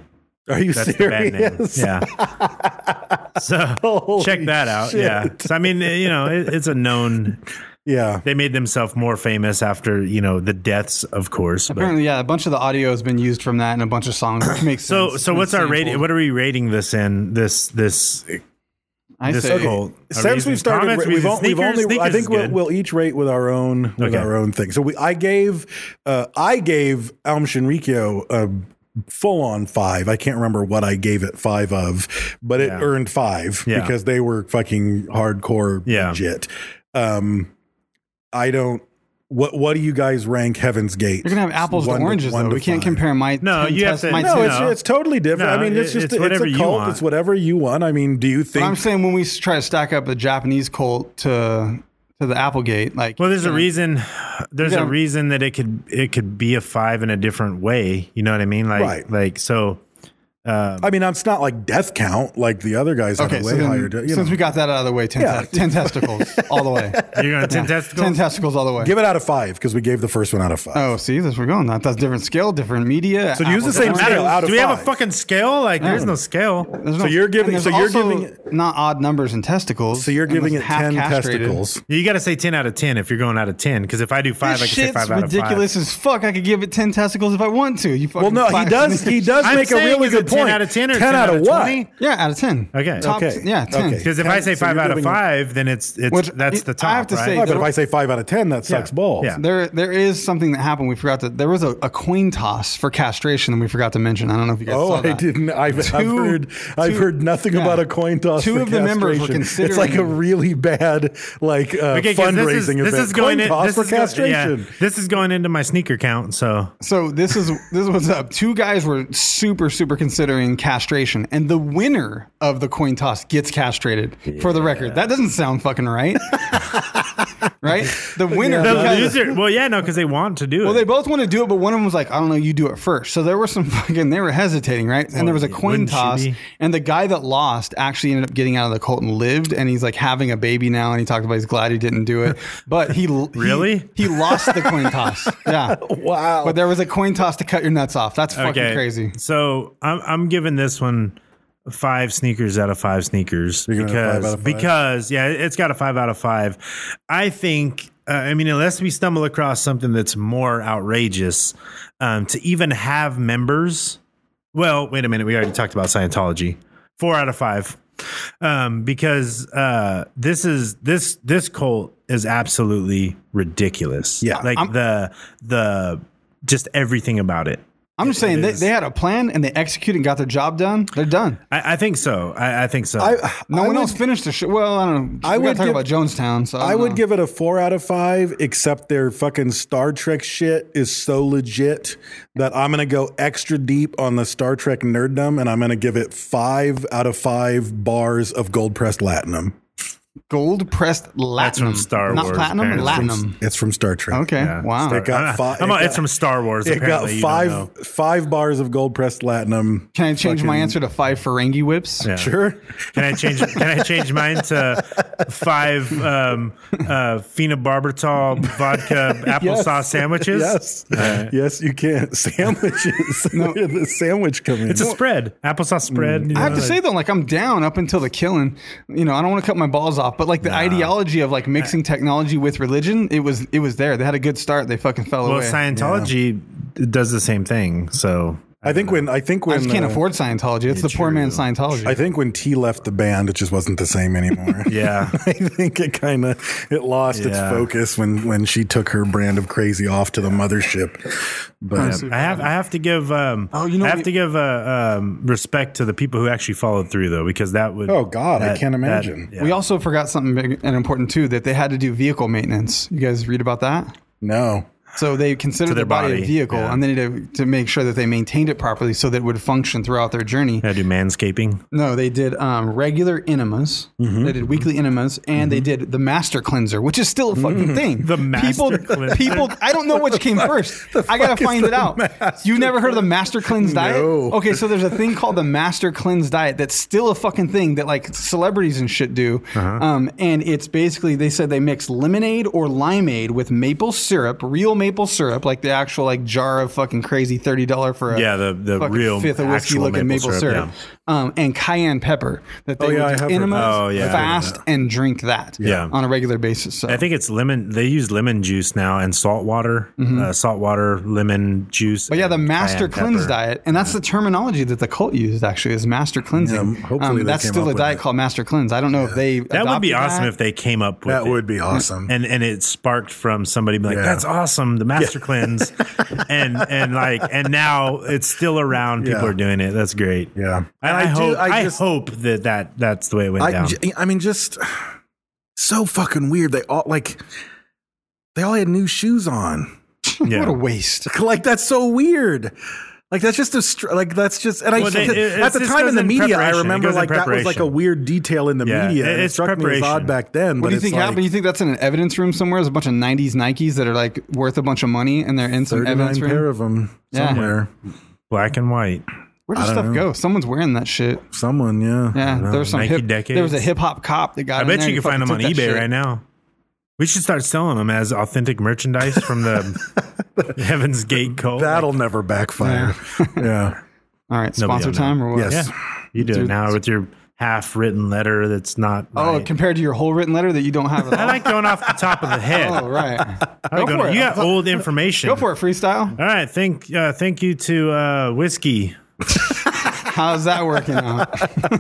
Are you That's serious? the band name. Yeah. So Holy check that out. shit. Yeah. So I mean, you know, it, it's a known. Yeah. They made themselves more famous after, you know, the deaths, of course. But. Apparently, yeah, a bunch of the audio has been used from that and a bunch of songs, which makes So, sense. so what's our Sampled. rating? What are we rating this in? This, this, I this say, cult? Are we Since using we've started, comments? Are we we've, using on- we've sneakers? only. I Sneakers think is we'll, good. we'll each rate with our own with Okay. our own thing. So we, I gave, uh, I gave Aum Shinrikyo a full on five. I can't remember what I gave it five of, but it Yeah. earned five Yeah. because they were fucking hardcore Yeah. legit. Um, I don't. What What do you guys rank Heaven's Gate? You're gonna have apples One to oranges one though. to We can't five. compare my No, ten you have test- to- my No, ten- it's it's totally different. No, I mean, it's it- just it's it's, whatever a you cult. want. It's whatever you want. I mean, do you But think? I'm saying when we s- try to stack up a Japanese cult to to the Applegate, like Well, there's you a know, reason. There's Yeah. a reason that it could it could be a five in a different way. You know what I mean? Like Right. like so. Um, I mean, it's not like death count like the other guys Okay, had a so way then, higher. You since know. we got that out of the way, ten, Yeah. te- ten testicles all the way. you're going to ten testicles. Ten testicles all the way. Give it out of five because we gave the first one out of five. Oh, see, that's where we're going. That, that's different scale, different media. So use the apples same to scale oranges. out of Do we have a five. fucking scale? Like, there's no scale. There's So no- you're giving- and so there's you're also giving it- not odd numbers in testicles. So you're giving it unless half ten castrated. testicles. You got to say ten out of ten if you're going out of ten. Because if I do five, This I can say shit's five out of five. ridiculous as fuck. I could give it ten testicles if I want to. You Well, fucking no, he class- does. He does I'm make a saying, really is it good ten point. out of ten or ten ten out out of of what? twenty? Yeah, out of ten. Okay. Top, Okay. Yeah, ten. Okay. Because if Ten- I say so five you're out of giving it- five, then it's it's Which- that's the top. I have to right? say, Right, but there- if I say five out of ten, that sucks Yeah. balls. Yeah. There, there is something that happened. We forgot that there was a, a coin toss for castration that we forgot to mention. I don't know if you guys Oh, saw that. I didn't. I've, I've Two- heard. I've two- heard nothing yeah. about a coin toss. Two for of the members were castration. It's like a considering- really bad, like uh, Okay, 'cause fundraising this is, event. this is going coin in, toss this for is go- castration. yeah, this is going into my sneaker count. So So this is this is what's up. Two guys were super super considering castration, and the winner of the coin toss gets castrated. For the record, that doesn't sound fucking right, right? The winner. the because- loser. Well, yeah, no, because they want to do Well, it. they both want to do it, but one of them was like, "I don't know, you do it first." So there were some fucking. They were hesitating, right? And Well, there was a coin wouldn't you toss, be? and the guy that lost actually ended up getting out of the cult and lived, and he's like having a baby now, and he talked about he's glad he didn't do it, but he he- Really? he, lost the coin toss. Yeah, Wow. but there was a coin toss to cut your nuts off. That's fucking okay, crazy. So I'm I'm giving this one five sneakers out of five sneakers You're giving it a five because out of five? because yeah, it's got a five out of five. I think. Uh, I mean, unless we stumble across something that's more outrageous, um, to even have members. Well, wait a minute. We already talked about Scientology. Four out of five, um, because uh, this is this this cult is absolutely ridiculous. Yeah. like I'm- the the just everything about it. I'm just saying they, is. they had a plan and they executed and got their job done. They're done. I, I think so. I, I think so. I, No I one would, else finished the show. Well, I don't know. I we would gotta talk give- about Jonestown. So I, I don't would know. give it a four out of five, except their fucking Star Trek shit is so legit that I'm going to go extra deep on the Star Trek nerddom, and I'm going to give it five out of five bars of gold pressed latinum. gold pressed latinum. That's from Star Not Wars, platinum, apparently. latinum. It's from Star Trek. Okay. Yeah. Wow. It got I'm- fi- I'm- it it's got- from Star Wars. It got apparently. You don't know. five five bars of gold pressed latinum. Can I change my Fucking- answer to five Ferengi whips? Yeah. Sure. Can I change? Can I change mine to five um, uh, phenobarbital vodka applesauce Yes. sandwiches? Yes. Alright. Yes, you can. Sandwiches. Where did the sandwich come in? It's a spread, applesauce spread. you I have know, to like- say though, like I'm down up until the killing. You know, I don't want to cut my balls off, but like the ideology of like mixing technology with religion, it was it was there. They had a good start. They fucking fell well, away. Scientology does the same thing. So I think when I think when I just can't uh, afford Scientology. It's the poor man's Scientology. I think when T left the band, it just wasn't the same anymore. Yeah. I think it kind of it lost its Yeah. focus when when she took her brand of crazy off to the mothership. But I have I have to give um Oh, you know I have what- to give uh, um respect to the people who actually followed through though, because that would Oh, God, I that- can't that- imagine. yeah. We also forgot something big and important too, that they had to do vehicle maintenance. You guys read about that? no. So they considered To their their body, body, a vehicle, yeah. and they needed to, to make sure that they maintained it properly so that it would function throughout their journey. I do manscaping. No, they did um, regular enemas. Mm-hmm. They did weekly enemas, and they did the master cleanser, which is still a fucking thing. The master people, cleanser? People, I don't know which came first. I gotta fuck is find it the out. master You never heard of the master cleanse diet? No. Okay, so there's a thing called the master cleanse diet that's still a fucking thing that like celebrities and shit do. Uh-huh. Um, and it's basically they said they mix lemonade or limeade with maple syrup, real maple syrup, like the actual like jar of fucking crazy thirty dollars for a Yeah, the- the fucking real fifth of whiskey actual looking maple maple, syrup, syrup, um, and cayenne pepper that they Oh, yeah, I would have just heard enema that. Oh, yeah. fast and drink that Yeah. on a regular basis. So I think it's lemon. They use lemon juice now and salt water, uh, salt water, lemon juice. Mm-hmm. But yeah, the and master cayenne cleanse pepper. diet, and that's the terminology that the cult used. Actually, is master cleansing. Yeah, hopefully um, they that's came still up a with diet it. called master cleanse. I don't know if they That would be adopted awesome that. if they came up with That it. would be awesome. And and it sparked from somebody being like, Yeah. "That's awesome, the master cleanse," and and like and now it's still around. People Yeah. are doing it. That's great. Yeah. And I, I do- hope I I, just- hope that, that that's the way it went I, down. j- I mean, just so fucking weird. They all like, they all had new shoes on. Yeah. What a waste. Like that's so weird. Like that's just a str- like that's just and I Well, they- at it- the it time goes in the in media I preparation. It remember goes in like that was like a preparation. weird detail in the Yeah, media. it- and it it's struck me as preparation. odd back then. What but do you it's think like happened? You think that's in an evidence room somewhere? There's a bunch of nineties Nikes that are like worth a bunch of money, and they're in some thirty-nine evidence room. pair of them Yeah. somewhere. Black and white. Where does I stuff don't know. go? Someone's wearing that shit. Someone, yeah. Yeah, know. there's some Nike hip. Decades. There was a hip hop cop that got. I in bet there you and can find them fucking on took that eBay shit. right now. We should start selling them as authentic merchandise from the Heaven's Gate cult. That'll never backfire. Yeah. All right, Nobody sponsor on that. time or what? Yes. Yeah, you do it now with your half-written letter that's not. Oh, right. compared to your whole written letter that you don't have at all. I like going off the top of the head. Oh, right. I Go like going- for it. You got old information. Go for it, freestyle. All right, thank uh, thank you to uh, Whiskey. How's that working out?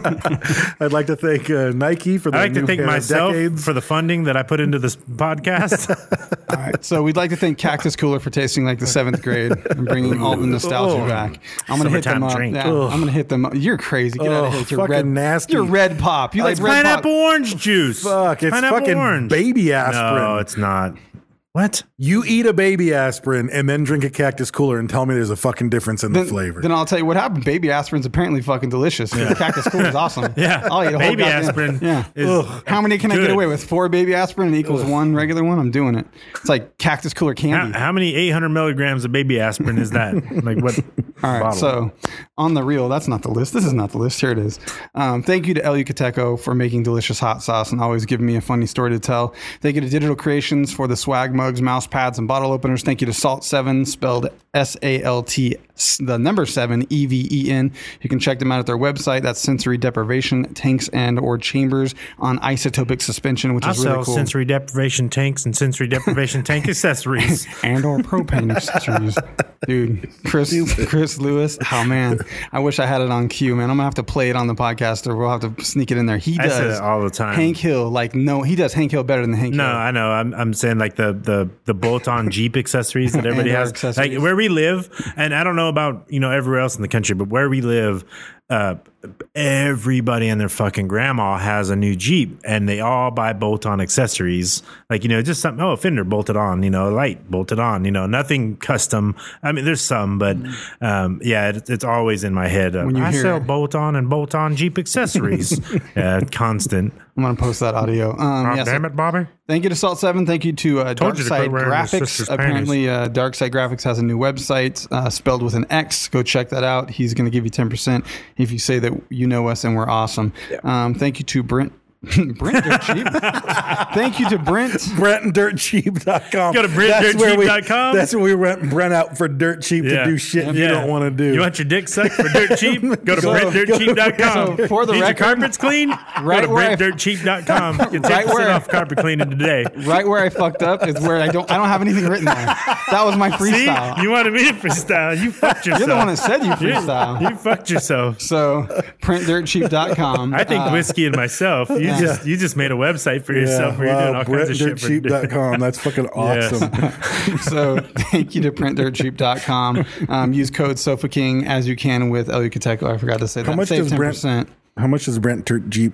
I'd like to thank uh, Nike for the I like to new thank pair of myself decades. for the funding that I put into this podcast. All right, so we'd like to thank Cactus Cooler for tasting like the seventh grade and bringing all the nostalgia Oh. back. I'm gonna hit them Summertime up. drink. Yeah, Ugh. I'm gonna hit them up. You're crazy. Get out Oh, of here. with your fucking red, nasty. Your red pop. You like It's red pineapple pop? orange juice. Fuck, it's pineapple fucking orange. baby aspirin. No, it's not. What? You eat a baby aspirin and then drink a Cactus Cooler and tell me there's a fucking difference in the Then, flavor. then I'll tell you what happened. Baby aspirin's apparently fucking delicious. Cactus Cooler is awesome. Yeah. I'll eat a whole Baby goddamn- aspirin Yeah. is Ugh. How many can I good. get away with? Four baby aspirin equals one regular one. I'm doing it. It's like Cactus Cooler How, candy. how many eight hundred milligrams of baby aspirin is that? Like what? All right, bottle? so on the reel, that's not the list. This is not the list. Here it is. Um, thank you to El Yucateco for making delicious hot sauce and always giving me a funny story to tell. Thank you to Digital Creations for the swag mugs, mouse pads, and bottle openers. Thank you to Salt seven, spelled S A L T, the number seven, E V E N. You can check them out at their website. That's sensory deprivation tanks and or chambers on isotopic suspension, which I is really sell cool. sensory deprivation tanks and sensory deprivation tank accessories. and or propane accessories. Dude, Chris Chris Lewis. Oh man. I wish I had it on cue, man. I'm gonna have to play it on the podcast or we'll have to sneak it in there. He I does say that all the time. Hank Hill, like no, he does Hank Hill better than Hank No, Hill. I know. I'm I'm saying like the the the bolt-on Jeep accessories that everybody And our has. accessories. Like where we live, and I don't know about you know everywhere else in the country, but where we live, uh, everybody and their fucking grandma has a new Jeep, and they all buy bolt-on accessories. Like you know, just something. Oh, a fender bolted on. You know, a light bolted on. You know, nothing custom. I mean, there's some, but um, yeah, it, it's always in my head. Uh, When you I hear- sell bolt-on and bolt-on Jeep accessories. Yeah, constant. I'm gonna post that audio. Um, Oh, yeah, so damn it, Bobby. thank you to Salt seven. Thank you to uh, Told you to Darkside quit wearing your Graphics. sister's Apparently, uh, Darkside Graphics has a new website uh, spelled with an X. Go check that out. He's going to give you ten percent if you say that you know us and we're awesome. Um, thank you to Brent. Brent Dirt Cheap. Thank you to Brent. Brent and dirt cheap dot com. Go to brent dirt cheap dot com. That's where we rent Brent out for dirt cheap Yeah. to do shit you Yeah. don't want to do. You want your dick sucked for dirt cheap? Go to So- brent dirt cheap dot com. So, for the Need record, your carpets clean? right Go to where I- brent dirt cheap dot com. You can take Right the where shit I- off carpet cleaning today. Right where I fucked up is where I don't I don't have anything written there. That was my See? freestyle. You wanted me to freestyle. You fucked yourself. You're the one that said you You- freestyle. You fucked yourself. So print dirt cheap dot com. I think Uh, Whiskey and myself. You yeah. just you just made a website for yourself where you're doing all kinds of shit brent dirt cheap dot com. for That's fucking Yes. awesome. So thank you to print dirt cheap dot com. Um, use code Sofa King as you can with El Yucateco. I forgot to say that. How much Save does ten Brent? percent. How much does Brent Dirt Jeep?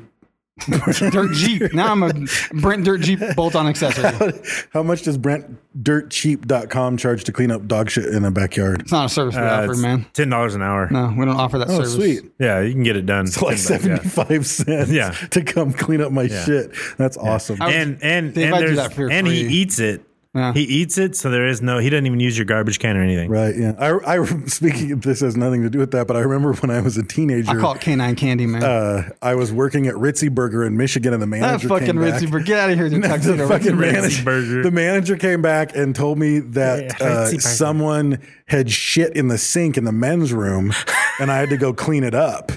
Dirt Jeep. Now I'm a Brent Dirt Jeep bolt-on accessory. How much does Brent Dirt Cheap dot com charge to clean up dog shit in a backyard? It's not a service we offer, man. Ten dollars an hour. No, we don't offer that Oh, service. sweet. Yeah, you can get it done. It's like ten bucks, yeah. seventy-five cents Yeah. to come clean up my Yeah. shit. That's awesome. I would- And and Dave, and I do there's that for and he free. eats it. Yeah. He eats it, so there is no. He doesn't even use your garbage can or anything. Right. Yeah. I, I speaking of this has nothing to do with that, but I remember when I was a teenager. I call it canine candy, man. Uh, I was working at Ritzy Burger in Michigan, and the that manager fucking came back. Ritzy Burger. Get out of here, the tuxedo fucking Ritzy manager, Burger. The manager came back and told me that Yeah, uh, Ritzy Burger. someone had shit in the sink in the men's room, and I had to go clean it up.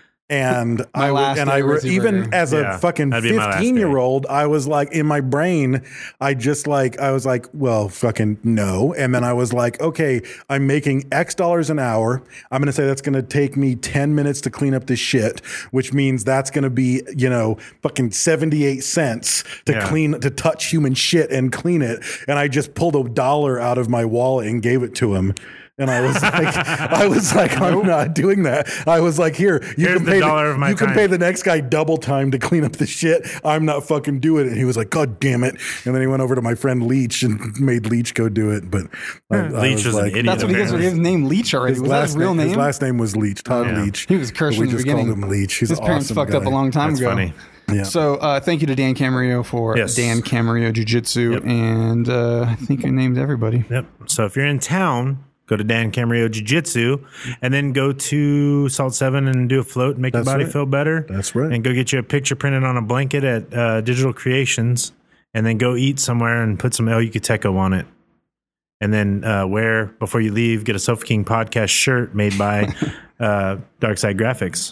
And My I last and day I at re- Ritzy even Burger. as a Yeah, fucking that'd be my last fifteen day. year old, I was like in my brain, I just like I was like, well, fucking no. And then I was like, okay, I'm making X dollars an hour. I'm gonna say that's gonna take me ten minutes to clean up this shit, which means that's gonna be, you know, fucking seventy-eight cents to Yeah. clean to touch human shit and clean it. And I just pulled a dollar out of my wallet and gave it to him. And I was like, I was like, I'm not doing that. I was like, here, you Here's can the pay dollar of my you can time. pay the next guy double time to clean up the shit. I'm not fucking doing it. And he was like, God damn it. And then he went over to my friend Leach and made Leach go do it. But I, I Leach was an idiot. That's what he gets. apparently. His name Leach already. His was that last his real name, name? His last name was Leach. Todd Yeah. Leach. He was cursed But we in the just beginning. called him Leach. He's His an parents awesome fucked guy. up a long time That's ago. funny. Yeah. So uh, thank you to Dan Camarillo for Yes. Dan Camarillo Jiu-Jitsu. Yep. And uh, I think I named everybody. Yep. So if you're in town, go to Dan Camarillo Jiu-Jitsu and then go to Salt seven and do a float and make That's your body right. feel better. That's right. And go get you a picture printed on a blanket at uh, Digital Creations and then go eat somewhere and put some El Yucateco on it. And then uh, wear, before you leave, get a Sofa King podcast shirt made by uh, Dark Side Graphics.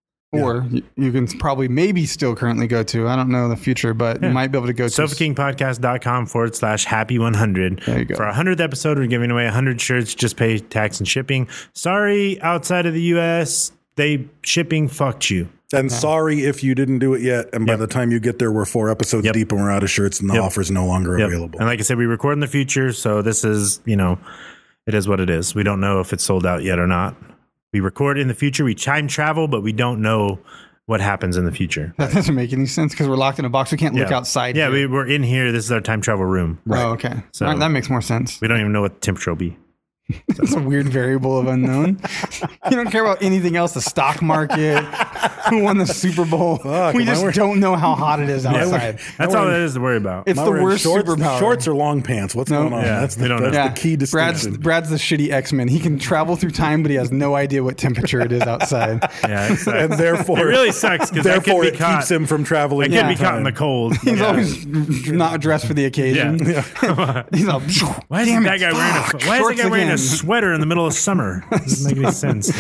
Or you, you can probably maybe still currently go to, I don't know the future, but you might be able to go to SofaKingPodcast.com forward slash happy 100. There you go. For our one hundredth episode, we're giving away one hundred shirts. Just pay tax and shipping. Sorry, outside of the U S, they shipping fucked you. And sorry if you didn't do it yet. And by Yep. the time you get there, we're four episodes Yep. deep and we're out of shirts and the Yep. offer's no longer Yep. available. And like I said, we record in the future, so this is, you know, it is what it is. We don't know if it's sold out yet or not. We record in the future. We time travel, but we don't know what happens in the future. That doesn't make any sense because we're locked in a box. We can't look Yeah. outside. Yeah, here. we, we're in here. This is our time travel room. Oh, okay. So- All right, that makes more sense. We don't even know what the temperature will be. That's a weird variable of unknown. You don't care about anything else. The stock market, who won the Super Bowl. Fuck, we am I just wearing- don't know how hot it is outside. That's all there is to worry about. It's Am I the wearing worst shorts, superpower. Shorts or long pants? What's No. going on? Yeah, that's the, we don't know. that's the key Brad's, distinction. Brad's the shitty X-Men. He can travel through time, but he has no idea what temperature it is outside. Yeah, it sucks. and therefore, It really sucks because I could therefore be it caught. keeps him from traveling. I could Yeah. be caught in the cold. He's Yeah. always not dressed for the occasion. Yeah. He's all, Why is damn that it, guy wearing a fuck, Why is that shorts guy wearing again. a sweater in the middle of summer? Doesn't make any sense.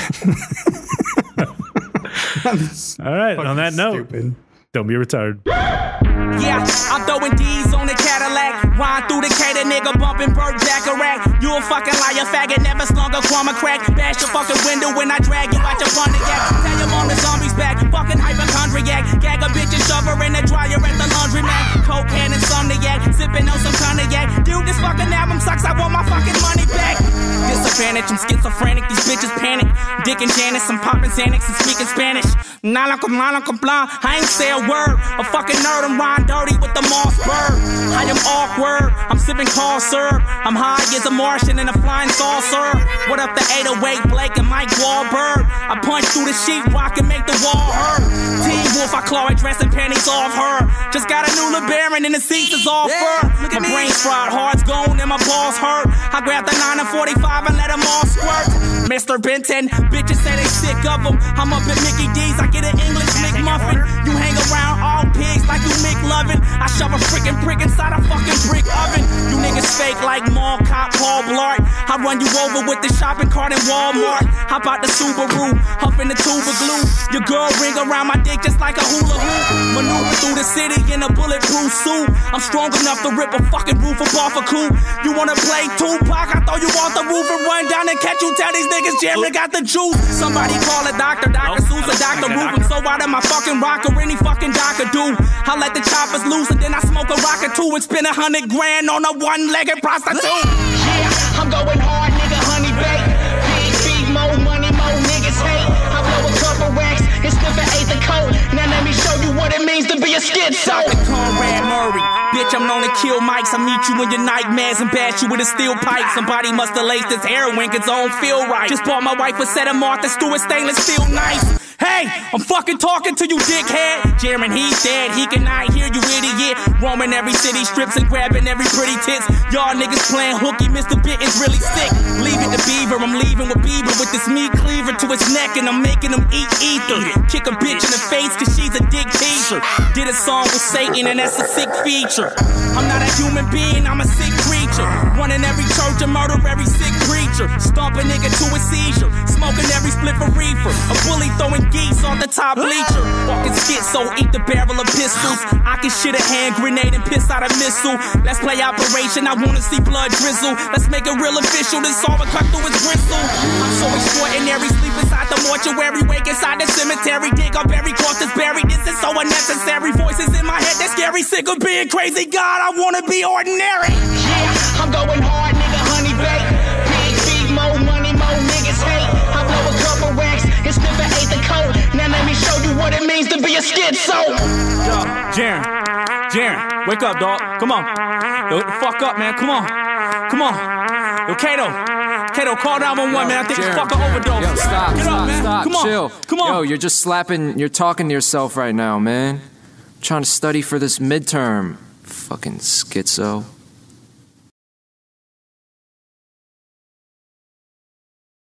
All right. On that note, Stupid. don't be retarded. Yeah, I'm throwing D's on the Cadillac. Ride through the cater, nigga bumping Burt Bacharach. You a fucking liar, faggot, never slung a crumb a crack. Bash your fucking window when I drag you out your Pontiac. Tell your mom the zombies back, fucking hypochondriac. Gag a bitch and shove her in the dryer at the laundromat. Coke and insomniac, sipping on some cognac. Dude, this fucking album sucks, I want my fucking money back. Disadvantage, I'm schizophrenic, these bitches panic. Dick and Janice, I'm popping Xanax and speaking Spanish. Nala con mala con blanc, I ain't say a word. A fucking nerd, I'm riding dirty with the Moss bird. I am awkward, I'm sipping cold syrup. I'm high as a Martian in a flying saucer. What up the eight oh eight Blake and Mike Wahlberg? I punch through the sheetrock and make the wall hurt. Teen Wolf, I claw her dress and panties off her. Just got a new LeBaron and the seats is all fur. My brain's fried, heart's gone and my balls hurt. I grab the nine and forty-five and let them all squirt. Mister Benton, bitches say they sick of them. I'm up at Mickey D's, I get an English McMuffin. You hang around all pigs like you McLovin. I shove a freaking brick inside a fucking brick oven. You niggas fake like mall cop Paul Blart. I run you over with the shopping cart in Walmart. Hop out the Subaru, huffing the tuba glue. Your girl ring around my dick just like a hula hoop. Maneuver through the city in a bulletproof suit. I'm strong enough to rip a fucking roof up off a coupe. You wanna play Tupac? I throw you off the roof and run down and catch you. Tell these niggas Jerry got the juice. Somebody call a doctor, Doctor Seuss or Doctor Roof. I'm so out of my fucking rocker, any fucking doctor do. I let the choppers loose and then I smoke a rock or two and spend a hundred grand on a one-legged prostitute. Yeah, I'm going hard, nigga, honey bake. Big feet, more money, more niggas hate. I blow a couple racks and sniff an eighth of coke. Now let me show you what it means to be a schizo. Doctor Conrad Murray, bitch, I'm known to kill mics. I meet you in your nightmares and bash you with a steel pipe. Somebody must have laced this heroin, cause I don't feel right. Just bought my wife a set of Martha Stewart stainless steel knife. Hey, I'm fucking talking to you, dickhead. Jaron, he's dead. He cannot hear you, idiot. Roaming every city strips and grabbing every pretty tits. Y'all niggas playing hooky. Mister Bit is really sick. Leave it to Beaver. I'm leaving with Bieber with this meat cleaver to his neck, and I'm making him eat ether. Kick a bitch in the face cause she's a dick teacher. Did a song with Satan and that's a sick feature. I'm not a human being, I'm a sick creature. Running every church and murder every sick preacher. Stomp a nigga to a seizure. Smoking every split for reefer. A bully throwing geese on the top bleacher. Walking schizo, eat the barrel of pistols. I can shit a hand grenade and piss out a missile. Let's play Operation, I wanna see blood drizzle. Let's make it real official, this all cut through his bristle. I'm so extraordinary, sleep inside the mortuary. Wake inside the cemetery, dig up every corpse that's buried. This is so unnecessary. Voices in my head, they're scary. Sick of being crazy, God, I wanna be ordinary. Yeah, I'm going hard, nigga, honey bait. Big feet, more money, more niggas hate. I blow a couple racks and sniff an eighth of coke. Now let me show you what it means to be a schizo. Yo, Jaron, Jaron, wake up, dog. Come on. Yo, fuck up, man. Come on. Come on. Yo, Kato. Kato, call nine one one, man. I think it's fucking overdose. Yo, stop, Get stop, up, man. stop, Come on. chill. Come on. Yo, you're just slapping, you're talking to yourself right now, man. I'm trying to study for this midterm. Fucking schizo.